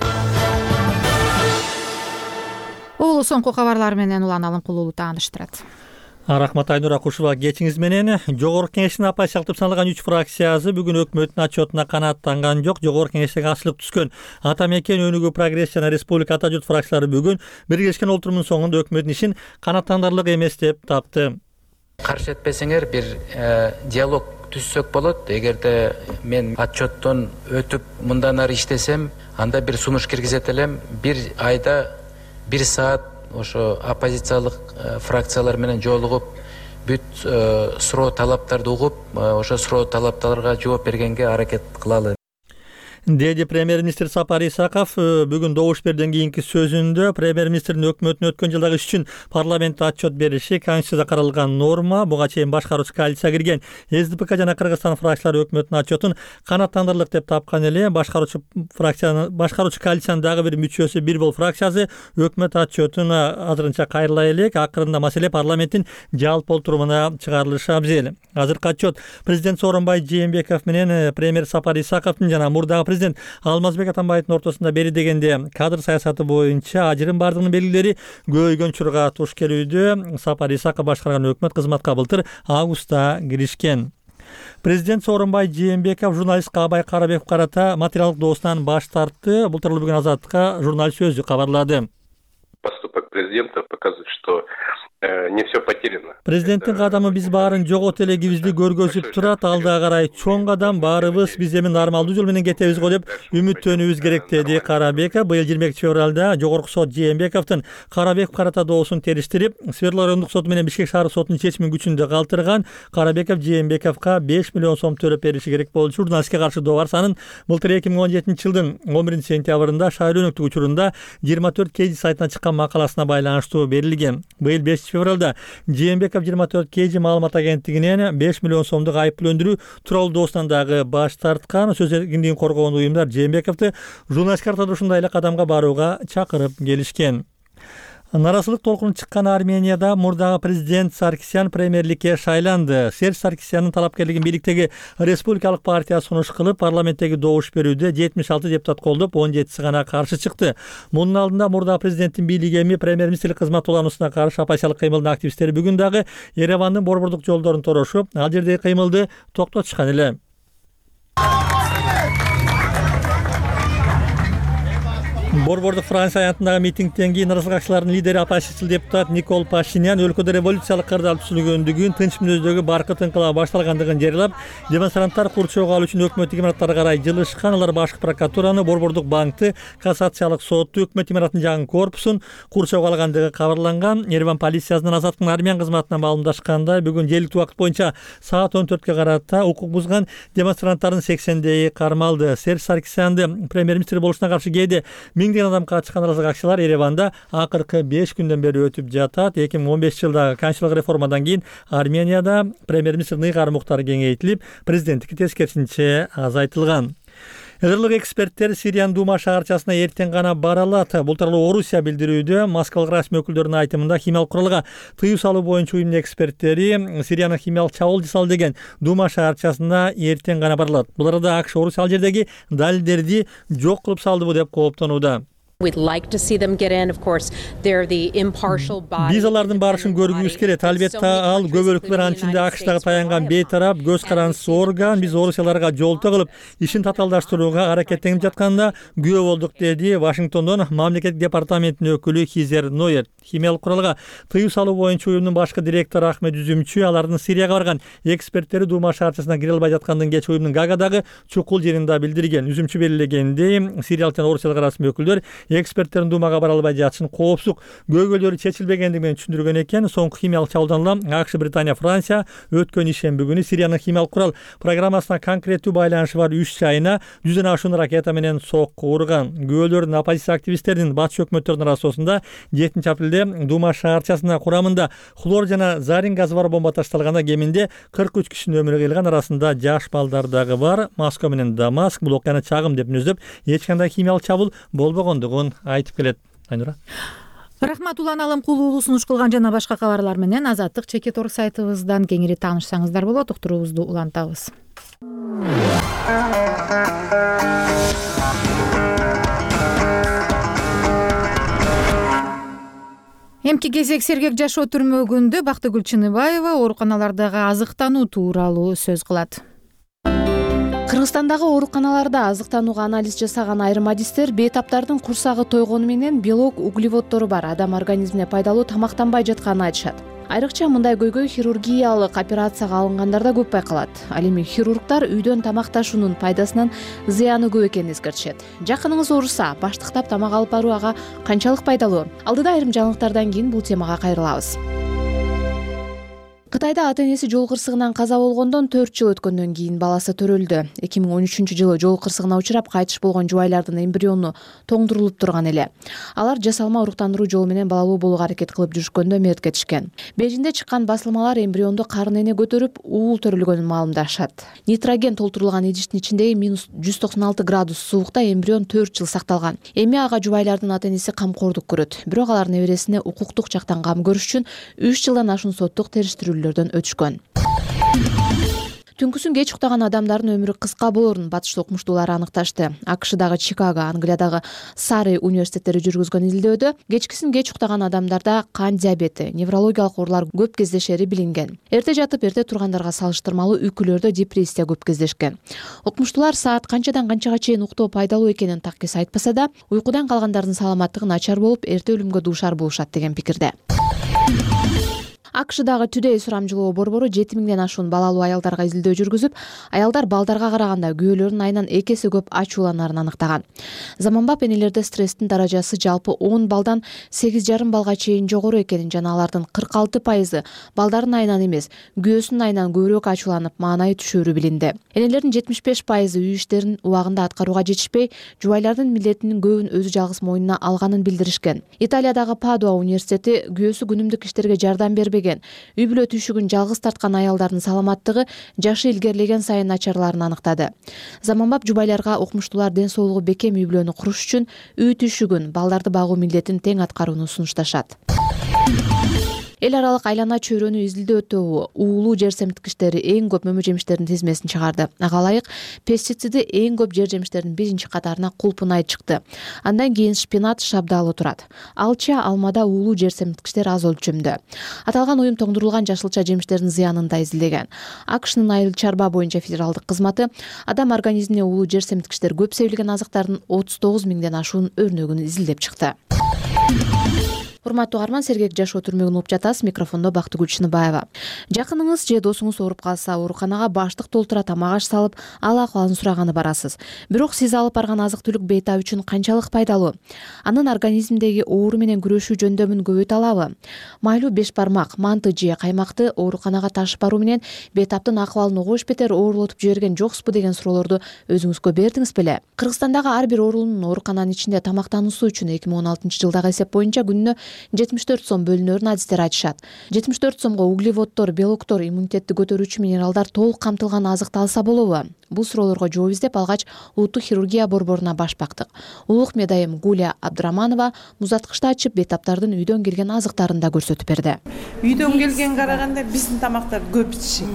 Ол соңку кабарлар менен Улан Алымкулуулу тааныштырат. Рахмат Айнура Кушева, кечиңиз менен. Жогорку кеңештин апайчылык саналган 3 фракциясы бүгүн өкмөттүн отчетуна канааттанган жок. Жогорку кеңештеги ашылык түскөн Ата Мекен, Өнүгүү, Прогресс жана Республика Ата журт фракциялары бүгүн биргешкен олтурумдун соңунда өкмөттүн ишин канааттандырырлык эмес деп тапты. Каршы этпесеңер бир диалог түзсөк болот. Эгерде мен отчеттон өтүп мындан ары иштесем, анда бир сунуш киргизет элем. Бир айда 1 саат ошо оппозициялык фракциялар менен жолугуп, бүт суроо талаптарды угуп, ошо суроо талаптарга жооп бергенге аракет кылалы деди премьер-министр Сапар Исаков. Бүгүн добуш берден кийинки сөзүндө премьер-министрдин өкмөттүн өткөн жылдагы иш үчүн парламентте отчет бериши Конституцияда каралган норма. Буга чейин башкаруучу коалицияга кирген СДПК жана Кыргызстан фракциялары өкмөттүн отчетун канааттандырырлык деп тапкан эле. Башкаруучу коалициянын дагы бир мүчөсү Бир Бол фракциясы өкмөт отчетун азырынча кайрылай элек. Акырында маселе парламенттин жалпы олтурумуна чыгарылышы абзел. Азыркы отчет президент Сооронбай Жээнбеков менен премьер Сапар Исаковдун жана мурдагы президент Алмазбек Атамбаевдин ортосунда бери дегенде кадр саясаты боюнча ажырым бардыгынын белгилери көбөйгөн чурга туш келүүдө. Сапар Исаков башкарган өкмөт кызматка былтыр августта киришкен. Президент Сооронбай Жээнбеков журналист Кабай Карабековго карата материалдык доосунан баш тартты. Бул тууралуу бүгүн Азаттыкка журналист өзү кабарлады. Поступок президента показывает, что не все потеряно. Президенттин кадамы биз баарын жогот элегибизди көргөзүп турат. Алда карай чоң кадам, баарыбыз биз эми нормалдуу жол менен кетебиз го деп үмүттөнүүбүз керек, деди Карабеков. Быйыл 22 февралда Жогорку сот Жээнбековдун Карабеков карата доосун териштирип, Свердлов райондук соту менен Бишкек шаардык сотунун чечимин күчүндө калтырган. Карабеков Жээнбековго 5 миллион сом төлөп бериши керек болчу. Журналистке каршы доо бар санын былтыр 2017 жылдын 11 сентябрында шайлоо өнөктүк учурунда 24 KG сайтына чыккан макаласына байланыштуу берилген. Быйыл 5 февралда Жээнбеков 24 KG маалымат агенттигинен 5 миллион сомдук айыппул өндүрүү тууралуу доосунан дагы баш тарткан. Сөз эркиндигин коргоон уюмдар Жээнбековду журналистке карата ушундай эле кадамга барууга чакырып келишкен. Наразылык толкуну чыккан Арменияда мурдагы президент Саркисян премьерликке шайланды. Серж Саркисяндын талапкерлигин бийликтеги Республикалык партия сунуш кылып, парламенттеги добуш берүүдө 76 депутат колдоп, 17си гана каршы чыкты. Мунун алдында мурдагы президенттин бийлиги эми премьер-министрлик кызмат улануусуна каршы оппозициялык кыймылдын активисттери бүгүн дагы Еревандын борбордук жолдорун торошуп, ал жердеги кыймылды токтотушкан эле. Борбордук Франция аянтындагы митингден кийин наразылыкчылардын лидери оппозициялык депутат Никол Пашинян өлкөдө революциялык кырдаал түзүлгөндүгүн, тынч мүнөздөгү баркыт инкылабы башталгандыгын жарыялап, демонстранттар курчоого алуу үчүн өкмөт имараттарына карай жылышкан. Алар башкы прокуратураны, Борбордук банкты, кассациялык сотту, өкмөт имараттын жаңы корпусун курчоого алгандыгы кабарланган. Ереван полициясынын Азаттыктын армян кызматына маалымдашкандай, бүгүн жергиликтүү убакыт боюнча саат 14-кө карата укук бузган демонстранттардын 80-деги кармалды. Серж Саркисянды премьер-министр болушуна каршы кээде миңдеген адам катышкан наразылыкчылар Ереванда акыркы 5 күндөн бери өтүп жатат. 2015 жылдагы конституциялык реформадан кийин Арменияда премьер-министр ыйгарым укуктары кеңейтилип, президенттикке тескерисинче азайтылган. Эдерлик эксперттер Сириянын Дума шаарчасына эртең гана бара алат. Бул тууралуу Орусия билдирүүдө. Москвалык расмий өкүлдөрүнүн айтымында химиялык куралга тыюу салуу боюнча уюмдун эксперттери Сириянын химиялык чабуул жасалды деген Дума шаарчасына эртең гана бара алат. Бул арада АКШ Орусия ал жердеги далилдерди жок кылып салдыбы деп кооптонууда. Биз алардын барышын көргүбүз келет. Албетте ал көбөлүклөр анчинде АКШтагы таянган бейтарап, көз карансыз орган. Биз орусияларга жолто кылып, ишин татаалдаштырууга аракеттенип жатканда күбө болдук, деди Вашингтондон мамлекеттик департаментинин өкүлү Хизер Нойер. Химиялык куралга тыюу салуу боюнча уюмдун башкы директору Ахмед Үзүмчү алардын Сирияга барган эксперттери Дума шаарчасына кире албай жаткандын кеч уюмдун Гагадагы чукул жеринде билдирген. Үзүмчү белгилегендей, сириялык жана орусиялык расмий өкүлдөр эксперттердин Думага бара албай жатышын коопсуз көйгөйлөрү чечилбегендиги менен түшүндүргөн экен. Соңку химиялык чабуулдан улам АКШ, Британия, Франция өткөн ишемби күнү Сириянын химиялык курал программасына конкреттүү байланышы бар 3 жайына 100дөн ашуун ракета менен сокку урган. Күбөлөрдүн оппозиция активисттердин батыш өкмөттөрүнүн арасында 7-апрелде Дума шаарчасына курамында хлор жана зарин газы бар бомба ташталганда кеминде 43 кишинин өмүрү кыйылган. Арасында жаш балдар дагы бар. Москва менен Дамаск бул окуяны чагым деп мүнөздөп, эч кандай химиялык чабуул болбогондугун айтып келет. Айнура. Рахмат, Улан Алымкул уулу сунуш кылган жана башка кабарлар менен Азаттык чекит орг сайтыбыздан кеңири таанышсаңыздар болот. Уктуруубузду улантабыз. Эмки кезек сергек жашоо түрмөгүндө Бактыгүл Чыныбаева ооруканалардагы азыктануу тууралуу сөз кылат. Кыргызстандагы ооруканаларда азыктанууга анализ жасаган айрым адистер бейтаптардын курсагы тойгону менен белок углеводдору бар адам организмине пайдалуу тамактанбай жатканын айтышат. Айрыкча мындай көйгөй хирургиялык операцияга алынгандарда көп байкалат. Ал эми хирургдар үйдөн тамакташуунун пайдасынан зыяны көп экенин эскертишет. Жакыныңыз ооруса, баштыктап тамак алып баруу ага канчалык пайдалуу? Алдыда айрым жаңылыктардан кийин бул темага кайрылабыз. Кытайда ата-энеси жол кырсыгынан каза болгондон 4 жыл өткөндөн кийин баласы төрөлдү. 2013-жылы жол кырсыгына учурап кайтыш болгон жубайлардын эмбриону тоңдурулуп турган эле. Алар жасалма уруктандыруу жолу менен балалуу болууга аракет кылып жүрүшкөндө мерт кетишкен. Бейжиңде чыккан басылмалар эмбрионду карын эне көтөрүп, уул төрөлгөнүн маалымдашат. Нитроген толтурулган идиштин ичиндеги -196 градус суукта эмбрион 4 жыл сакталган. Эми ага жубайлардын ата-энеси камкордук көрөт. Бирок алар небересине укуктук жактан кам көрүш үчүн 3 жылдан ашуун соттук териштирүү өтүшкөн. Түнкүсүн кеч уктаган адамдардын өмүрү кыска болорун батыш окумуштуулары аныкташты. АКШдагы Чикаго, Англиядагы Сары университеттери жүргүзгөн изилдөөдө кечкисин кеч уктаган адамдарда кан диабети, неврологиялык оорулар көп кездешери билинген. Эрте жатып эрте тургандарга салыштырмалуу үкүлөрдө депрессия көп кездешкен. Окумуштуулар саат канчадан канчага чейин уктоо пайдалуу экенин таккес айтпаса да, уйкудан калгандардын саламаттыгы начар болуп, эрте өлүмгө дуушар болушат деген пикирде. АКШдагы Today сурамжылоо борбору 7000ден ашуун балалуу аялдарга изилдөө жүргүзүп, аялдар балдарга караганда күбөлөрүн айынан 2 эсе көп ачууланарын аныктаган. Заманбап энелерде стресстин даражасы жалпы 10 балдан 8,5 балга чейин жогору экенин жана алардын 46% балдардын айынан эмес, күйөөсүнүн айынан көбүрөөк ачууланып, маанайы түшөрү билинди. Энелердин 75% үй иштерин убагында аткарууга жетишпей, жубайлардын милдетинин көбүн өзү жалгыз мойнуна алганын билдиришкен. Италиядагы Падуа университети күйөөсү күнүмдүк иштерге жардам бербеген, үй бүлө түйшүгүн жалгыз тарткан аялдардын саламаттыгы жашы илгерилеген сайын начарларын аныктады. Заманбап жубайларга окумуштуулар ден соолугу бекем үй бүлөнү куруш үчүн үй түйшүгүн, балдарды багуу милдетин тең аткарууну сунушташат. Эл аралык айлана чөйрөнү изилдөө уулуу жер семирткичтери эң көп мөмө жемиштердин тизмесин чыгарды. Ага ылайык пестициди эң көп жер жемиштердин 1-катарына кулпунай чыкты. Андан кийин шпинат, шабдалы турат. Алча, алмада уулуу жер семирткичтер аз өлчөмдө. Аталган уюм тоңдурулган жашылча жемиштердин зыянын да изилдеген. АКШнын айыл чарба боюнча федералдык кызматы адам организмине уулуу жер семирткичтер көп себилген азыктардын 39 000ден ашуун өрнөгүн изилдеп чыкты. Урматтуу угарман, сергек жашоо түрмөгүн угуп жатасыз. Микрофондо Бактыгүл Чыныбаева. Жакыныңыз же досуңуз ооруп калса, ооруканага баштык толтура тамак аш салып, ал акыбалын сураганы барасыз. Бирок сиз алып барган азык-түлүк бейтап үчүн канчалык пайдалуу? Анын организмдеги оору менен күрөшүү жөндөмүн көбөйтө алабы? Майлуу беш бармак, манты же каймакты ооруканага ташып баруу менен бейтаптын акыбалын огош бетер оорулотуп жиберген жоксузбу деген суроолорду өзүңүзгө бердиңиз беле? Кыргызстандагы ар бир оорулуунун оорукананын ичинде тамактануусу үчүн 2016-жылдагы эсеп боюнча күнүнө 74 сом бөлүнөрүн адистер айтышат. 74 сомго углеводдор, белоктор, иммунитетти көтөрүүчү минералдар толук камтылган азыкты алса болобу? Бул суроолорго жооп издеп алгач, улуттук хирургия борборуна баш бактык. Улук медайым Гуля Абдраманова музаткычты ачып, бейтаптардын үйдөн келген азыктарын да көрсөтүп берди. Үйдөн келген караганда биздин тамактар көп ичишет.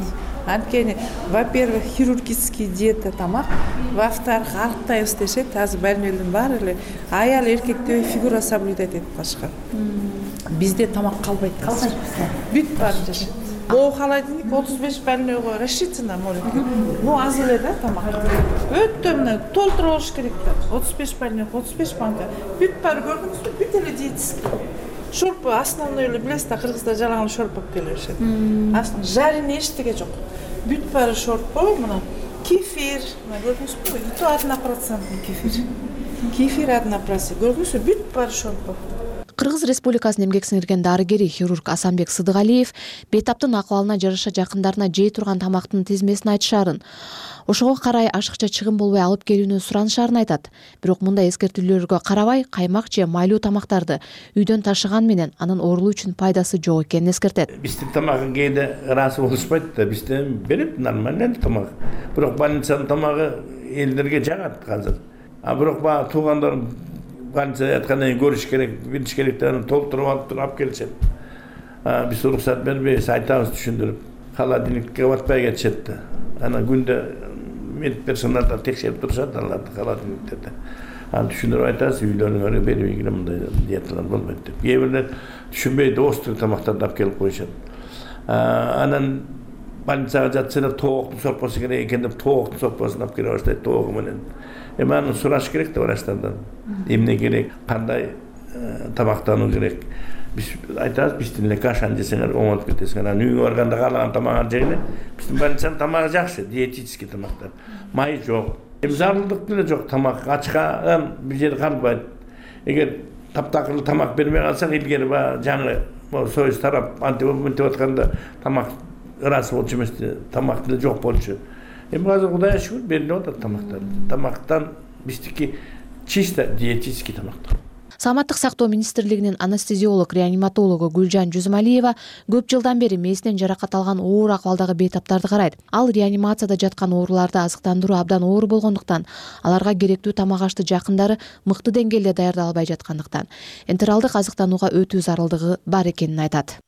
анткени во-первых хирургический диета тамак, во-вторых арыктайбыз дешет. Азыр больнойлордун баары эле аял эркектебей фигура соблюдать этип калышкан. Бизде тамак калбайт. Бүт баарын жашайт. О холодильник 35 больнойго рассчитана может. Ну аз эле да тамак. Өтө мына толтуруп алыш керек да. 35 больной, 35 банка. Бүт баары көрдүңүзбү? Бүт эле диетический. Шорпу основной эле билесиз да, Кыргызда жалаң шорпу алып келе беришет. Аслында жареный эчтеге жок. Бүт баары шорпу, мына кефир, мына көрдүңүзбү? И то 1% кефир. Кефир 1%. Көрдүңүзбү? Бүт баары шорпу. Кыргыз Республикасынын эмгек сиңирген дарыгери хирург Асанбек Сыдыгалиев бейтаптын акыбалына жараша жакындарына жей турган тамактын тизмесин айтышаарын, ошого карай ашыкча чыгым болбой алып келүүнү суранышаарын айтат. Бирок мындай эскертүүлөргө карабай каймак же майлуу тамактарды үйдөн ташыган менен анын оорулуу үчүн пайдасы жок экенин эскертет. Биздин тамагы кээде ыраазы болушпайт да, бизде берет нормальный тамак. Бирок больницанын тамагы элдерге жагат азыр. А бирок баягы туугандарым больница яткандан кийин көрүш керек, билиш керек да, толтуруп алып келишет. Биз уруксат бербейбиз, айтабыз түшүндүрүп. Холодильникке батпай кетишет да. Ана күндө медперсоналдар текшерип турушат аларды холодильниктерде. Аны түшүндүрүп айтабыз, үйлөрүңөргө бербейгиле мындай диеталар болбойт деп. Кээ бирлер түшүнбөйт, острый тамактарды алып келип коюшат. Анан больницага жатсалар тооктун сорпосу керек экен деп тооктун сорпосун алып келе баштайт тоогу менен. Аны сураш керек да врачтардан. Эмне керек, кандай тамактануу керек. Биз айтабыз, биздин эле кашаны жесеңер оңолуп кетесиңер. Анан үйгө барганда каалаган тамагыңарды жегиле. Биздин больницанын тамагы жакшы, диетический тамактар. Май жок. Зарылдык деле жок тамак. Ачкадан бир жери калбайт. Эгер таптакыр тамак бермей калсак, илгери баягы жаңы союз тарап антибиотик атканда тамак ырасы болчу эмести, тамак деле жок болчу. Азыр Кудайга шүгүр берилип атат тамактар. Тамактан биздики чисто диетический тамактар. Саламаттык сактоо министрлигинин анестезиолог, реаниматологу Гүлжан Жүзмалиева көп жылдан бери мээсинен жаракат алган оор акыбалдагы бейтаптарды карайт. Ал реанимацияда жаткан ооруларды азыктандыруу абдан оор болгондуктан, аларга керектүү тамак ашты жакындары мыкты деңгээлде даярдалбай жаткандыктан энтералдык азыктанууга өтүү зарылдыгы бар экенин айтат.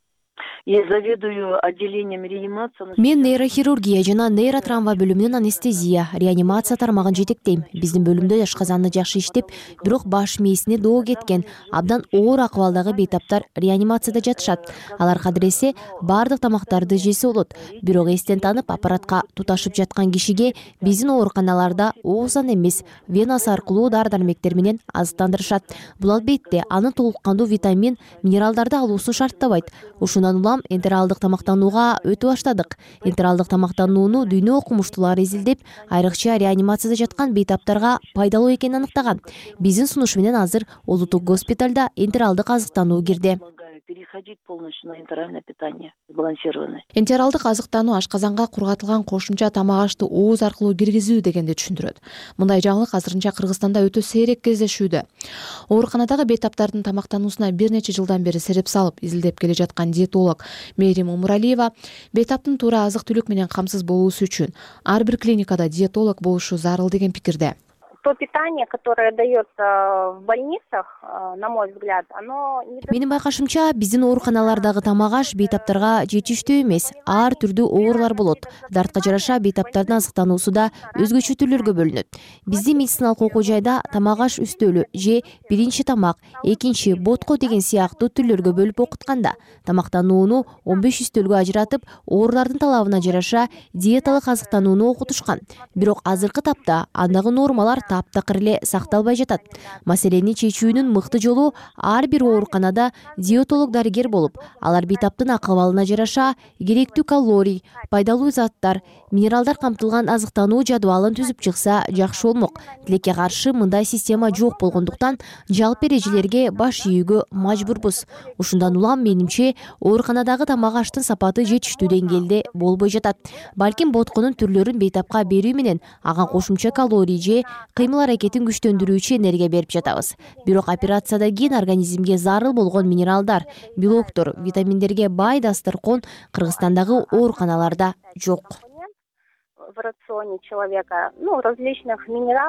Я заведую отделением реанимации. Мен нейрохирургия жана нейротравма бөлүмүнүн анестезия, реанимация тармагын жетектейм. Биздин бөлүмдө ашказаны жакшы иштеп, бирок баш мээсине доо кеткен, абдан оор акыбалдагы бейтаптар реанимацияда жатышат. Алар кадыресе бардык тамактарды жесе болот. Бирок эстен танып аппаратка туташып жаткан кишиге биздин ооруканаларда оозан эмес, венасы аркылуу дары-дармектер менен азыктандырышат. Бул албетте аны толук кандуу витамин, минералдарды алуусун шарттабайт. Ушундан улам энтералдык тамактанууга өтүп баштадык. Энтералдык тамактанууну дүйнө окумуштуулары изилдеп, айрыкча реанимацияда жаткан бейтаптарга пайдалуу экенин аныктаган. Биздин сунуш менен азыр улуттук госпиталда энтералдык азыктануу кирди. Переходить полностью на интеральное питание, сбалансированное. Энтералдык азыктануу ашказанга кургатылган кошумча тамак ашты ооз аркылуу киргизүү дегенди түшүндүрөт. Мындай жаңылык азырынча Кыргызстанда өтө сейрек кездешүүдө. Ооруканадагы бейтаптардын тамактануусуна бир нече жылдан бери сереп салып изилдеп келе жаткан диетолог Мээрим Умуралиева бейтаптын туура азык-түлүк менен камсыз болуусу үчүн ар бир клиникада диетолог болушу зарыл деген пикирде. То питание, которое дается в больницах, на мой взгляд, оно... Менин байкашымча, биздин ооруканалардагы тамак аш бейтаптарга жетиштүү эмес. Ар түрдүү оорулар болот. Дартка жараша бейтаптардын азыктануусу да өзгөчө түрлөргө бөлүнөт. Биздин медициналык окуу жайда тамак аш үстөлү же биринчи тамак, экинчи ботко деген сыяктуу түрлөргө бөлүп окутканда, тамактанууну 15 үстөлгө ажыратып, оорулардын талабына жараша диеталык азыктанууну окутушкан. Бирок азыркы тапта андагы нормалар таптакыр эле сакталбай жатат. Маселени чечүүнүн мыкты жолу ар бир ооруканада диетолог дарыгер болуп, алар бейтаптын акыбалына жараша керектүү калорий, пайдалуу заттар, минералдар камтылган азыктануу жадыбалын түзүп чыкса жакшы болмок. Тилекке каршы мындай система жок болгондуктан жалпы эрежелерге баш ийүүгө мажбурбуз. Ушундан улам менимче ооруканадагы тамак аштын сапаты жетиштүү деңгээлде болбой жатат. Балким ботконун түрлөрүн бейтапка берүү менен ага кошумча калорий же кыймыл аракетин күчтөндүрүүчү энергия берип жатабыз. Бирок операциядан кийин организмге зарыл болгон минералдар, белоктор, витаминдерге бай дасторкон Кыргызстандагы ооруканаларда жок. В рационе человека, различных минералов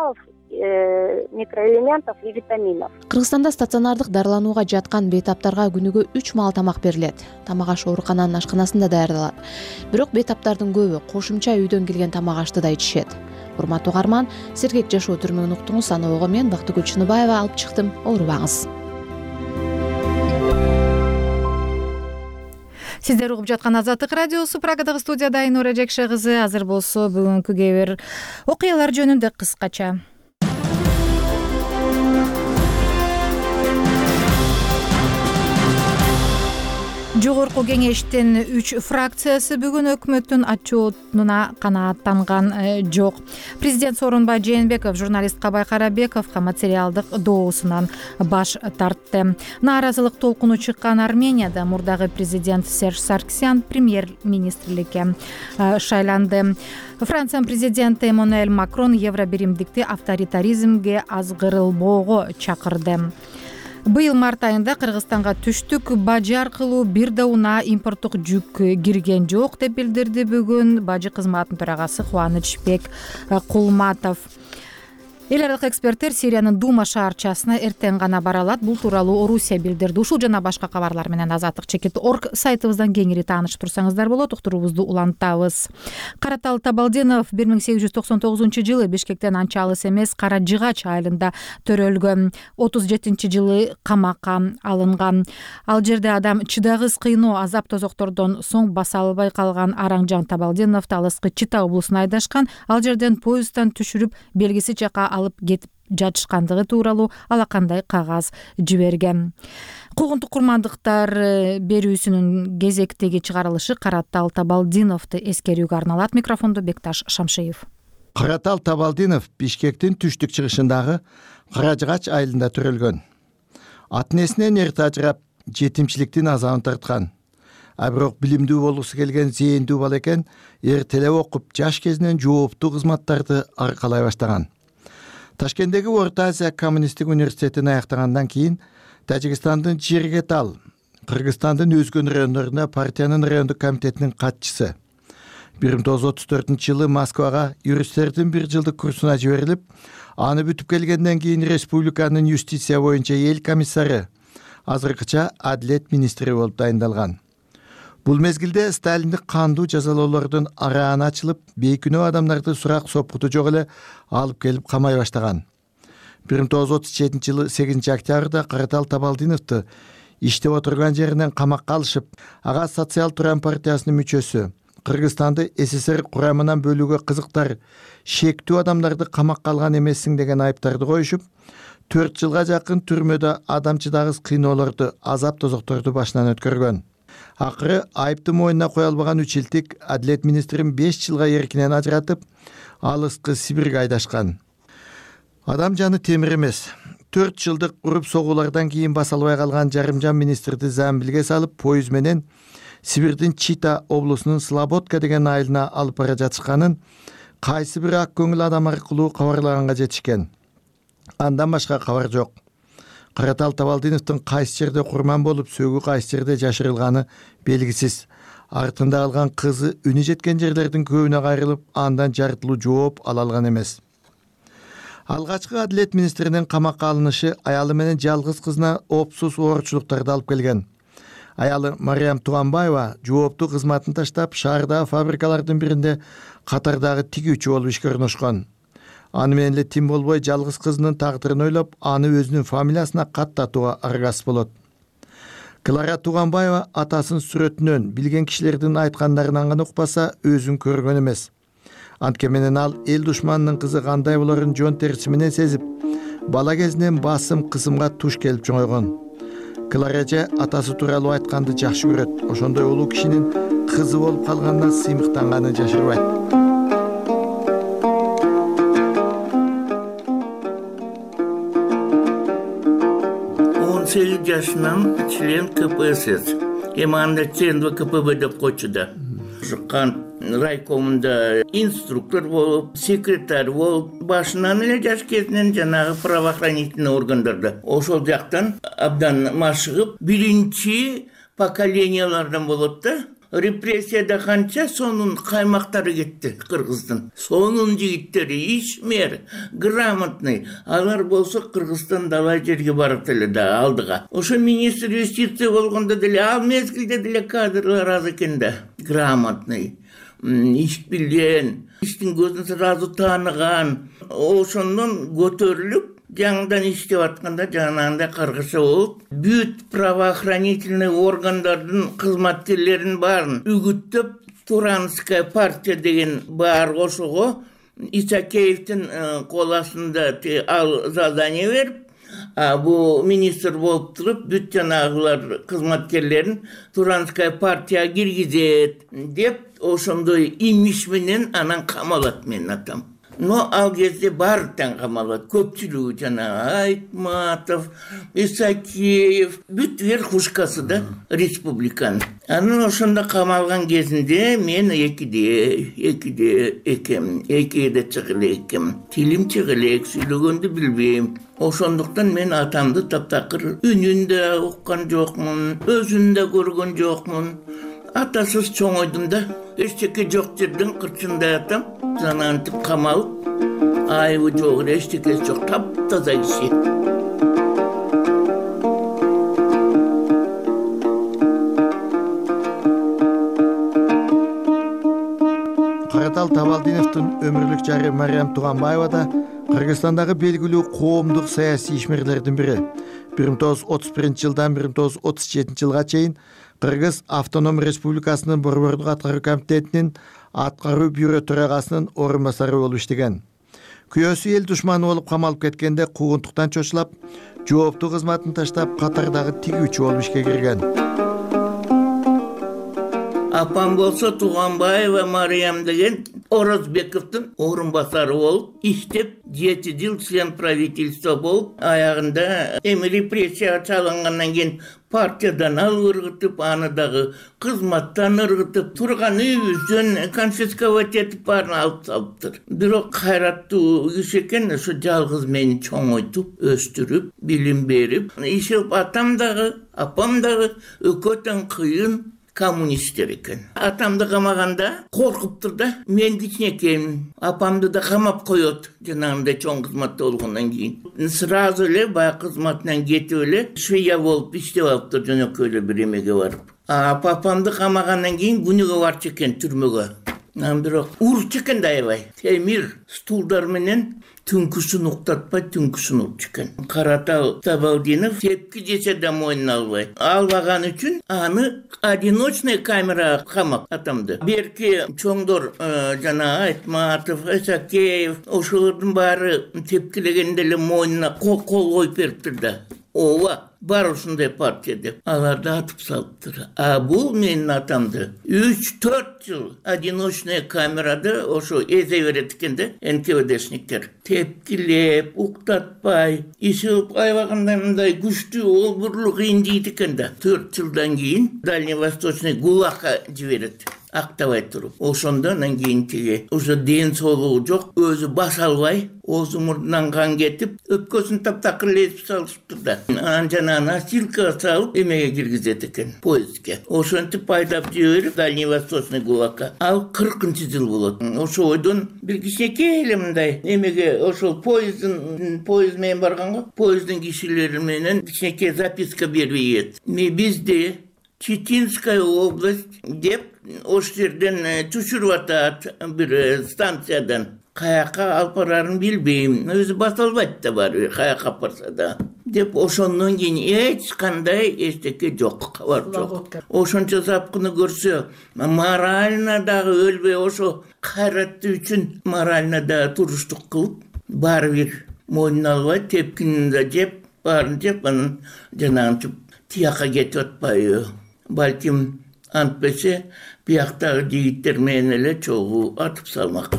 микроэлементов и витаминов. Кыргызстанда стационардык дарыланууга жаткан бейтаптарга күнүгө 3 маал тамак берилет. Тамак аш оорукананын ашканасында даярдалат. Бирок бейтаптардын көбү кошумча үйдөн келген тамак ашты да ичишет. Урматтуу угарман, сергек жашоо түрмөгүн уктуңуз. Аны ого мен Бактыгүл Чыныбаева алып чыктым. Оорубаңыз. Сиздер угуп жаткан Азаттык радиосу, Прагадагы студияда Айнура Жекше кызы. Азыр болсо бүгүнкү кээ бир окуялар жөнүндө кыскача. Жогорку кеңештин 3 фракциясы бүгүн өкмөттүн отчетуна канааттанган жок. Президент Сооронбай Жээнбеков журналист Кабай Карабековго материалдык доосунан баш тартты. Нааразылык толкуну чыккан Арменияда мурдагы президент Серж Сарксян премьер-министрликке шайланды. Франциянын президенти Эммануэль Макрон евробиримдикти авторитаризмге азгырылбоого чакырды. Быйыл март айында Кыргызстанга түштүк бажы аркылуу бир да унаа импорттук жүк кирген жок деп билдирди бүгүн бажы кызматынын төрагасы Кубанычбек Кулматов. Эл аралык эксперттер Сириянын Дума шаарчасына эртең гана бара алат. Бул тууралуу Орусия билдирди. Ушул жана башка кабарлар менен Азаттык.org сайтыбыздан кеңири таанышып турсаңыздар болот. Уктуруубузду улантабыз. Каратал Табалдинов 1899-жылы Бишкектен анча алыс эмес Кара Жыгач айылында төрөлгөн. 37-жылы камакка алынган. Ал жерде адам чыдагыс кыйноо азап тозоктордон соң баса албай калган Араңжан Табалдиновду алыскы Чита облусуна айдашкан. Ал жерден поезддан түшүрүп белгисиз жака алып кетип жатышкандыгы тууралуу алакандай кагаз жиберген. Куугунтук курмандыктар берүүсүнүн кезектеги чыгарылышы Каратал Табалдиновду эскерүүгө арналат. Микрофондо Бекташ Шамшиев. Каратал Табалдинов Бишкектин түштүк чыгышындагы Кара Жыгач айылында төрөлгөн. Атын эсинен эрте ажырап, жетимчиликтин азабын тарткан. Бирок билимдүү болгусу келген зээндүү бала экен, эртелеп окуп, жаш кезинен жооптуу кызматтарды аркалай баштаган. Ташкенттеги Орто Азия коммунисттик университетин аяктагандан кийин Тажикстандын Жиргетал, Кыргызстандын өзгөн райондорунда партиянын райондук комитетинин катчысы. 1934-жылы Москвага юристтердин 1 жылдык курсуна жиберилип, аны бүтүп келгенден кийин республиканын юстиция боюнча эл комиссары, азыркыча Адилет министри болуп дайындалган. Бул мезгилде Сталиндик кандуу жазалоолордун арааны ачылып, бейкүнөө адамдарды сурак сопкуту жок эле алып келип камай баштаган. 1937-жылы 8 октябрда Каратал Табалдиновду иштеп отурган жеринен камакка алышып, ага Социал-Туран партиясынын мүчөсү, Кыргызстанды СССР курамынан бөлүүгө кызыктар, шектүү адамдарды камакка алган эмессиң деген айыптарды коюшуп, 4 жылга жакын түрмөдө адамчыдагыс кыйноолорду, азап тозокторду башынан өткөргөн. Акыры айыпты мойнуна кое албаган үчилтик Адилет министрин 5 жылга эркинен ажыратып, алыскы Сибирге айдашкан. Адам жаны темир эмес. 4 жылдык уруп согуулардан кийин баса албай калган Жарымжан министрди замбилге салып, поезд менен Сибирдин Чита облусунун Слободка деген айылына алып бара жатышканын кайсы бир ак көңүл адам аркылуу кабарлаганга жетишкен. Андан башка кабар жок. Каратал Табалдиновдун кайсы жерде курман болуп, сөгү кайсы жерде жашырылганы белгисиз. Артында алган кызы үнү жеткен жерлердин көбүнө кайрылып, андан жартылуу жооп ала алган эмес. Алгачкы Адилет министринин камакка алынышы аялы менен жалгыз кызына опсуз оорчулуктарды алып келген. Аялы Мариям Туганбаева жооптуу кызматын таштап, шаардагы фабрикалардын биринде катардагы тигүүчү болуп ишке орношкон. Аны менен эле тим болбой жалгыз кызынын тагдырын ойлоп, аны өзүнүн фамилиясына каттатууга аргасыз болот. Клара Туганбаева атасынын сүрөтүнөн билген кишилердин айткандарынан гана укпаса, өзүн көргөн эмес. Анткени менен ал эл душманынын кызы кандай болорун жон териси менен сезип, бала кезинен басым кысымга туш келип чоңойгон. Клара эже атасы тууралуу айтканды жакшы көрөт. Ошондой улуу кишинин кызы болуп калганына сыймыктанганын жашырбайт. 18 жашынан член КПСС. Эманды член КПБ деп койчу да. Кант райкомунда инструктор болуп, секретарь болуп, башынан эле жаш кезинен жанагы правоохранительный органдарда. Ошол жактан абдан машыгып, биринчи поколениялардан болот да. репрессияда канча сонун каймактары кетти Кыргыздын. Сонун жигиттери ишмер, грамотный. Алар болсо Кыргызстан далай жерге барып эле да алдыга. Ошо министр юстиция болгондо деле ал мезгилде деле кадрлар аз экен да. Грамотный, иш билген, иштин көзүн сразу тааныган. Ошондон көтөрүлүп жаңыдан иштеп атканда жанагындай каргыша болуп, бүт правоохранительный органдардын кызматкерлерин баарын үгүттөп, Туранская партия деген бар ошого Исакеевдин кол астында ал задание берип, бу министр болуп туруп, бүт жанагылар кызматкерлерин Туранская партия киргизет деп, ошондой имиш менен анан камалат менин атам. Но ал кезде баардыктан камалат. Көпчүлүгү жана Айтматов, Исакеев, бүт верхушкасы да республиканын. Анын ошондо камалган кезинде мен экиде экем, экиде чыгып экем. Тилим чыгып элек, сүйлөгөндү билбейм. Ошондуктан мен атамды таптакыр үнүн да уккан жокмун, өзүн да көргөн жокмун. Атасыз чоңойдум да, эчтеке жок жерден кырчындай атам, жанантип камалып, айыбы жок, эчтекеси жок, таптаза киши. Каратал Табалдиновдун өмүрлүк жары Мариям Туганбаева да Кыргызстандагы белгилүү коомдук саясий ишмерлердин бири. 1931-жылдан 1937-жылга чейин Кыргыз Автоном Республикасынын Борбордук аткаруу комитетинин аткаруу бюро төрагасынын орун басары болуп иштеген. Күйөөсү эл душманы болуп камалып кеткенде куугунтуктан чочулап, жооптуу кызматын таштап, катардагы тигүүчү болуп ишке кирген. Апам болсо Туганбаева Мариям деген Орозбековдун орун басары болуп, иштеп 7 жыл член правительства болуп, аягында репрессияга чалынгандан кийин партиядан ыргытып, аны дагы кызматтан ыргытып, турган үйүбүздөн конфисковать этип баарын алып салыптыр. Бирок кайраттуу киши экен, ошо жалгыз мени чоңойтуп, өстүрүп, билим берип, ишеп атам дагы, апам дагы өкөтөн кыйын коммунисттер экен. Атамды камаганда коркуптур да, мен кичинекеймин, апамды да камап коет, жанагындай чоң кызматта болгондон кийин. Сразу эле баягы кызматынан кетип эле швея болуп иштеп алыптыр, жөнөкөй эле бир эмеге барып. Папамды камагандан кийин күнүгө барчу экен түрмөгө. Бирок урчу экен да аябай. Темир стулдар менен түнкүсүн уктатпай, түнкүсүн урчу экен. Каратал Табалдинов тепки жесе да мойнуна албай. Албаган үчүн аны одиночный камерага камап атамды. Берки чоңдор жана Айтматов, Исакеев, ошолордун баары тепкилегенде эле мойнуна кол коюп бериптир да. Ооба, бар ушундай партия деп. Аларды атып салыптыр. Бул менин атамды 3-4 жыл одиночный камерада ошо эзе берет экен да, НКВДшниктер. Тепкилеп, уктатпай, ишип айбагандай мындай күчтүү олбурлук кыйындайт экен да. 4 жылдан кийин Дальневосточный ГУЛАГка жиберет. Актабай туруп. Ошондон кийин тиги уже ден соолугу жок, өзү баса албай, оозу мурдунан кан кетип, өпкөсүн таптакыр лезип салышыптыр да. Анан жана носилкага салып эмеге киргизет экен, поездге. Ошентип айдап жиберип Дальневосточный ГУЛАГка. Ал 40-жыл болот. Ошо ойдон бир кичинекей эле мындай эмеге ошол поезд менен барганга, поезддин кишилери менен кичинекей записка берип ийет. Бизде Читинская область деп ош жерден түшүрүп атат бир станциядан. Каяка алып барарын билбейм. Өзү баса албайт да бар, каяка алып барса да. Деп ошондон кийин эч кандай эчтеке жок, кабар жок. Ошончо запкыны көрсө, морально дагы өлбөй ошо кайраты үчүн морально дагы туруштук кылып, баары бир мойнуна албай, тепкини да жеп, баарын жеп, анан жанагынча тияка кетип атпайбы. Балким антпесе бияктагы жигиттер менен эле чогуу атып салмак.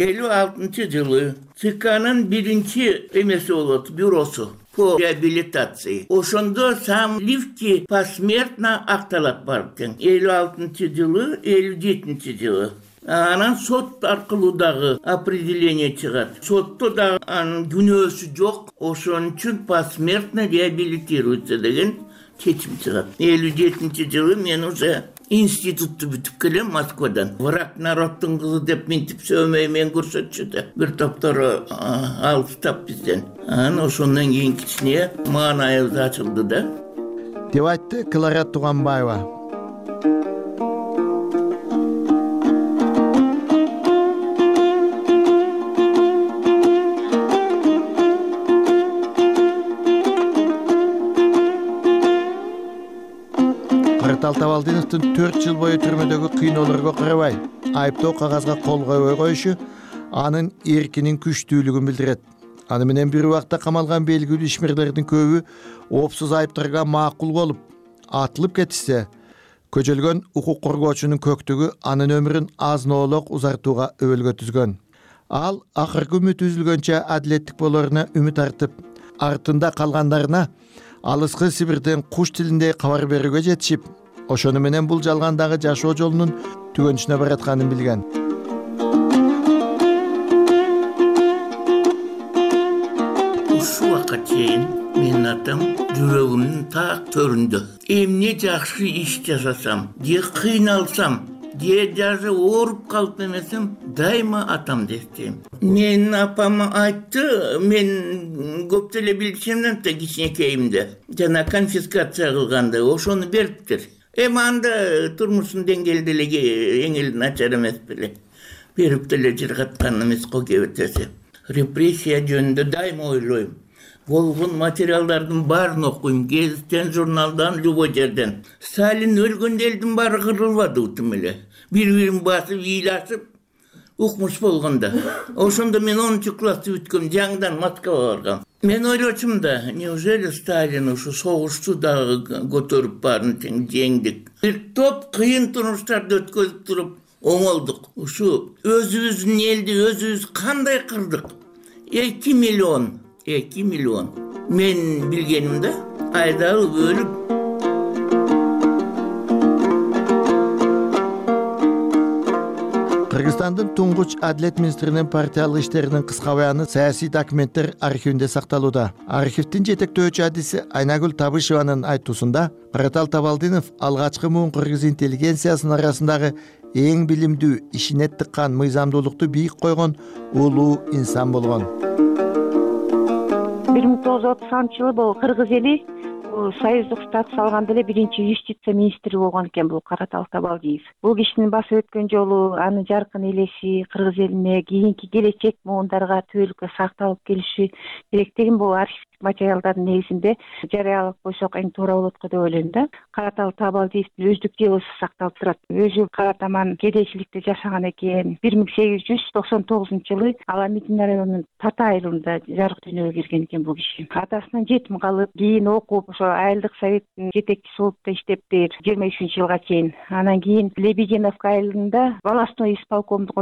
56-жылы ЦКнын биринчи эмеси болот, бюросу по реабилитации. Ошондо сам Ливки посмертно акталат бар экен. 56-жылы, 57-жылы. Анан сот аркылуу дагы определение чыгат. Сотто дагы анын күнөөсү жок, ошон үчүн посмертно реабилитируется деген чечим чыгат. 57-жылы мен уже институтты бүтүп келем Москвадан. Враг народтун кызы деп минтип сөймөй мен көрсөтчү да. Бир топтору алыстап бизден. Анан ошондон кийин кичине маанайыбыз ачылды да. Деп айтты Клара Туганбаева. Каратал Табалдиновдун 4 жыл бою түрмөдөгү кыйноолорго карабай айыптоо кагазга кол койбой коюшу анын эркинин күчтүүлүгүн билдирет. Аны менен бир убакта камалган белгилүү ишмерлердин көбү оопсуз айыптарга макул болуп атылып кетишсе, көжөлгөн укук коргоочунун көктүгү анын өмүрүн азын-оолок узартууга өбөлгө түзгөн. Ал акыркы үмүт үзүлгөнчө адилеттик болоруна үмүт артып, артында калгандарына алыскы Сибирден куш тилинде кабар берүүгө жетишип, ошону менен бул жалгандагы жашоо жолунун түгөнүшүнө баратканын билген. Ушул убакка чейин менин атам жүрөгүмдүн так төрүндө. Эмне жакшы иш жасасам, же кыйналсам, же даже ооруп калып эмесем, дайыма атамды эстейм. Менин апам айтты, мен көп деле билишемден кичинекейимде. Жана конфискация кылганды, ошону бериптир. Эми анда турмуштун деңгээли деле эң эле начар эмес беле. Берип деле жыргаткан эмес го кебетесе. Репрессия жөнүндө дайыма ойлойм. Болгон материалдардын баарын окуйм, гезиттен, журналдан, любой жерден. Сталин өлгөндө элдин баары кырылбады утум эле. Бири-бирин басып, ыйлашып, укмуш болгондо. Ошондо мен 10 класты бүткөм, жаңыдан Москвага баргам. Мен ойлочумун да, неужели Сталин ушу согушту дагы көтөрүп баарын жеңдик. Бир топ кыйын турмуштарды өткөзүп туруп оңолдук. Ушу өзүбүздүн элди өзүбүз кандай кырдык? 2 миллион. Мен билгенимде айдалып өлүп. Кыргызстандын туңгуч адилет министринин партиялык иштеринин кыска баяны саясий документтер архивинде сакталууда. Архивдин жетектөөчү адиси Айнагүл Табышеванын айтуусунда Каратал Табалдинов алгачкы муун кыргыз интеллигенциясынын арасындагы эң билимдүү, ишине тыккан, мыйзамдуулукту бийик койгон улуу инсан болгон. 1930-жылы бул кыргыз эли союздук статус алганда эле биринчи юстиция министри болгон экен бул Каратал Табалдиев. Бул кишинин басып өткөн жолу, анын жаркын элеси кыргыз элине кийинки келечек муундарга түбөлүккө сакталып келиши керек деген бул архив материалдардын негизинде жарыялап койсок эң туура болот го деп ойлойм да. Каратал Табалдиевдин өздүк делосу сакталып турат. Өзү каратаман кедейчиликте жашаган экен. 1899-жылы Аламедин районунун Тата айылында жарык дүйнөгө келген экен бул киши. Атасынан жетим калып, кийин окуп, ошо айылдык советтин жетекчиси болуп да иштептир 23-жылга чейин. Анан кийин Лебединовка айылында волостной исполкомго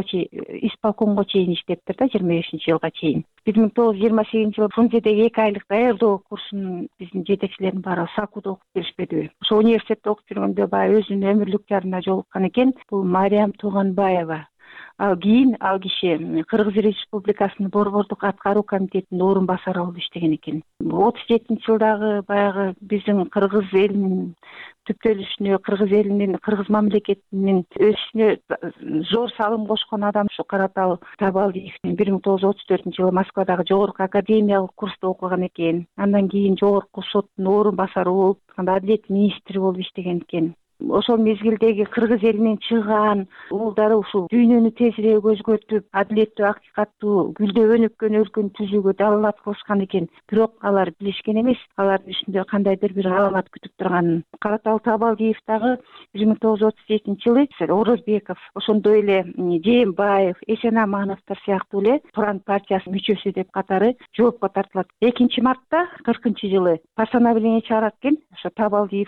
чейин иштептир да 25-жылга чейин. 1928-жылы Фрунзедеги 2 айлык даярдоо курсун биздин жетекчилердин баары Сакуда окуп келишпедиби? Ошо университетте окуп жүргөндө баягы өзүнүн өмүрлүк жарына жолуккан экен. Бул Мариям Туганбаева. Ал киши Кыргыз Республикасынын Борбордук аткаруу комитетинин орун басары болуп иштеген экен. 37-жылдагы баягы биздин кыргыз элинин түптөлүшүнө, кыргыз элинин, кыргыз мамлекетинин өсүшүнө зор салым кошкон адам ушу Каратал Табалдиев. 1934-жылы Москвадагы жогорку академиялык курста окуган экен. Андан кийин жогорку соттун орун басары болуп, адилет министри болуп иштеген экен. Ошол мезгилдеги кыргыз элинин чыган уулдары ушул дүйнөнү тезирээк өзгөртүп, адилеттүү, акыйкаттуу, гүлдөп өнүккөн өлкөнү түзүүгө далалат кылышкан экен. Бирок алар билишкен эмес, алардын үстүндө кандайдыр бир аламат күтүп турганын. Каратал Табалдиев дагы 1937-жылы Орозбеков, ошондой эле Жээнбаев, Эсенамановдор сыяктуу эле Туран партиясынын мүчөсү деп катары жоопко тартылат. 2-мартта 40-жылы постановление чыгарат экен. Ошо Табалдиев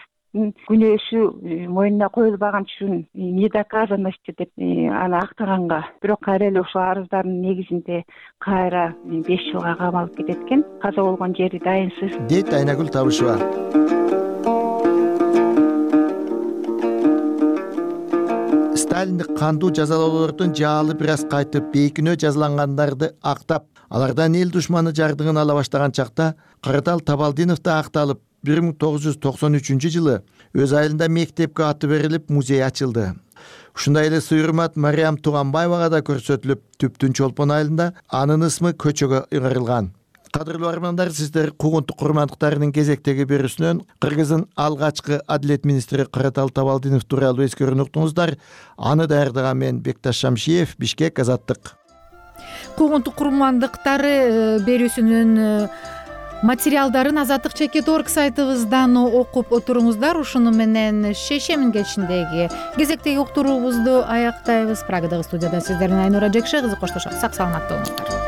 күнөөсү мойнуна коюлбаган үчүн недоказанности деп аны актаганга, бирок кайра эле ошол арыздардын негизинде кайра 5 жылга камалып кетет экен. Каза болгон жери дайынсыз, дейт Айнагүл Табышева. Сталиндик кандуу жазалоолордун жаалы бир аз кайтып, бейкүнөө жазалангандарды актап, алардан эл душманы жардыгын ала баштаган чакта Каратал Табалдинов да акталып, 1993-жылы өз айылында мектепке аты берилип музей ачылды. Ушундай эле сый урмат Мариям Туганбаевага да көрсөтүлүп, Түптүн Чолпон айылында анын ысмы көчөгө ыйгарылган. Кадырлуу армандар, сиздер куугунтук курмандыктарынын кезектеги берүүсүнөн Кыргыздын алгачкы адилет министри Каратал Табалдинов тууралуу эскерүүнү уктуңуздар. Аны даярдаган мен Бекташ Шамшиев, Бишкек, Азаттык. Куугунтук курмандыктары берүүсүнүн материалдарын Азаттык.org сайтыбыздан окуп отуруңуздар. Ушуну менен шешемин кечиндеги кезектеги уктуруубузду аяктайбыз. Прагадагы студияда сиздердин Айнура Жекше кызы коштошот. Сак саламатта болуңуздар.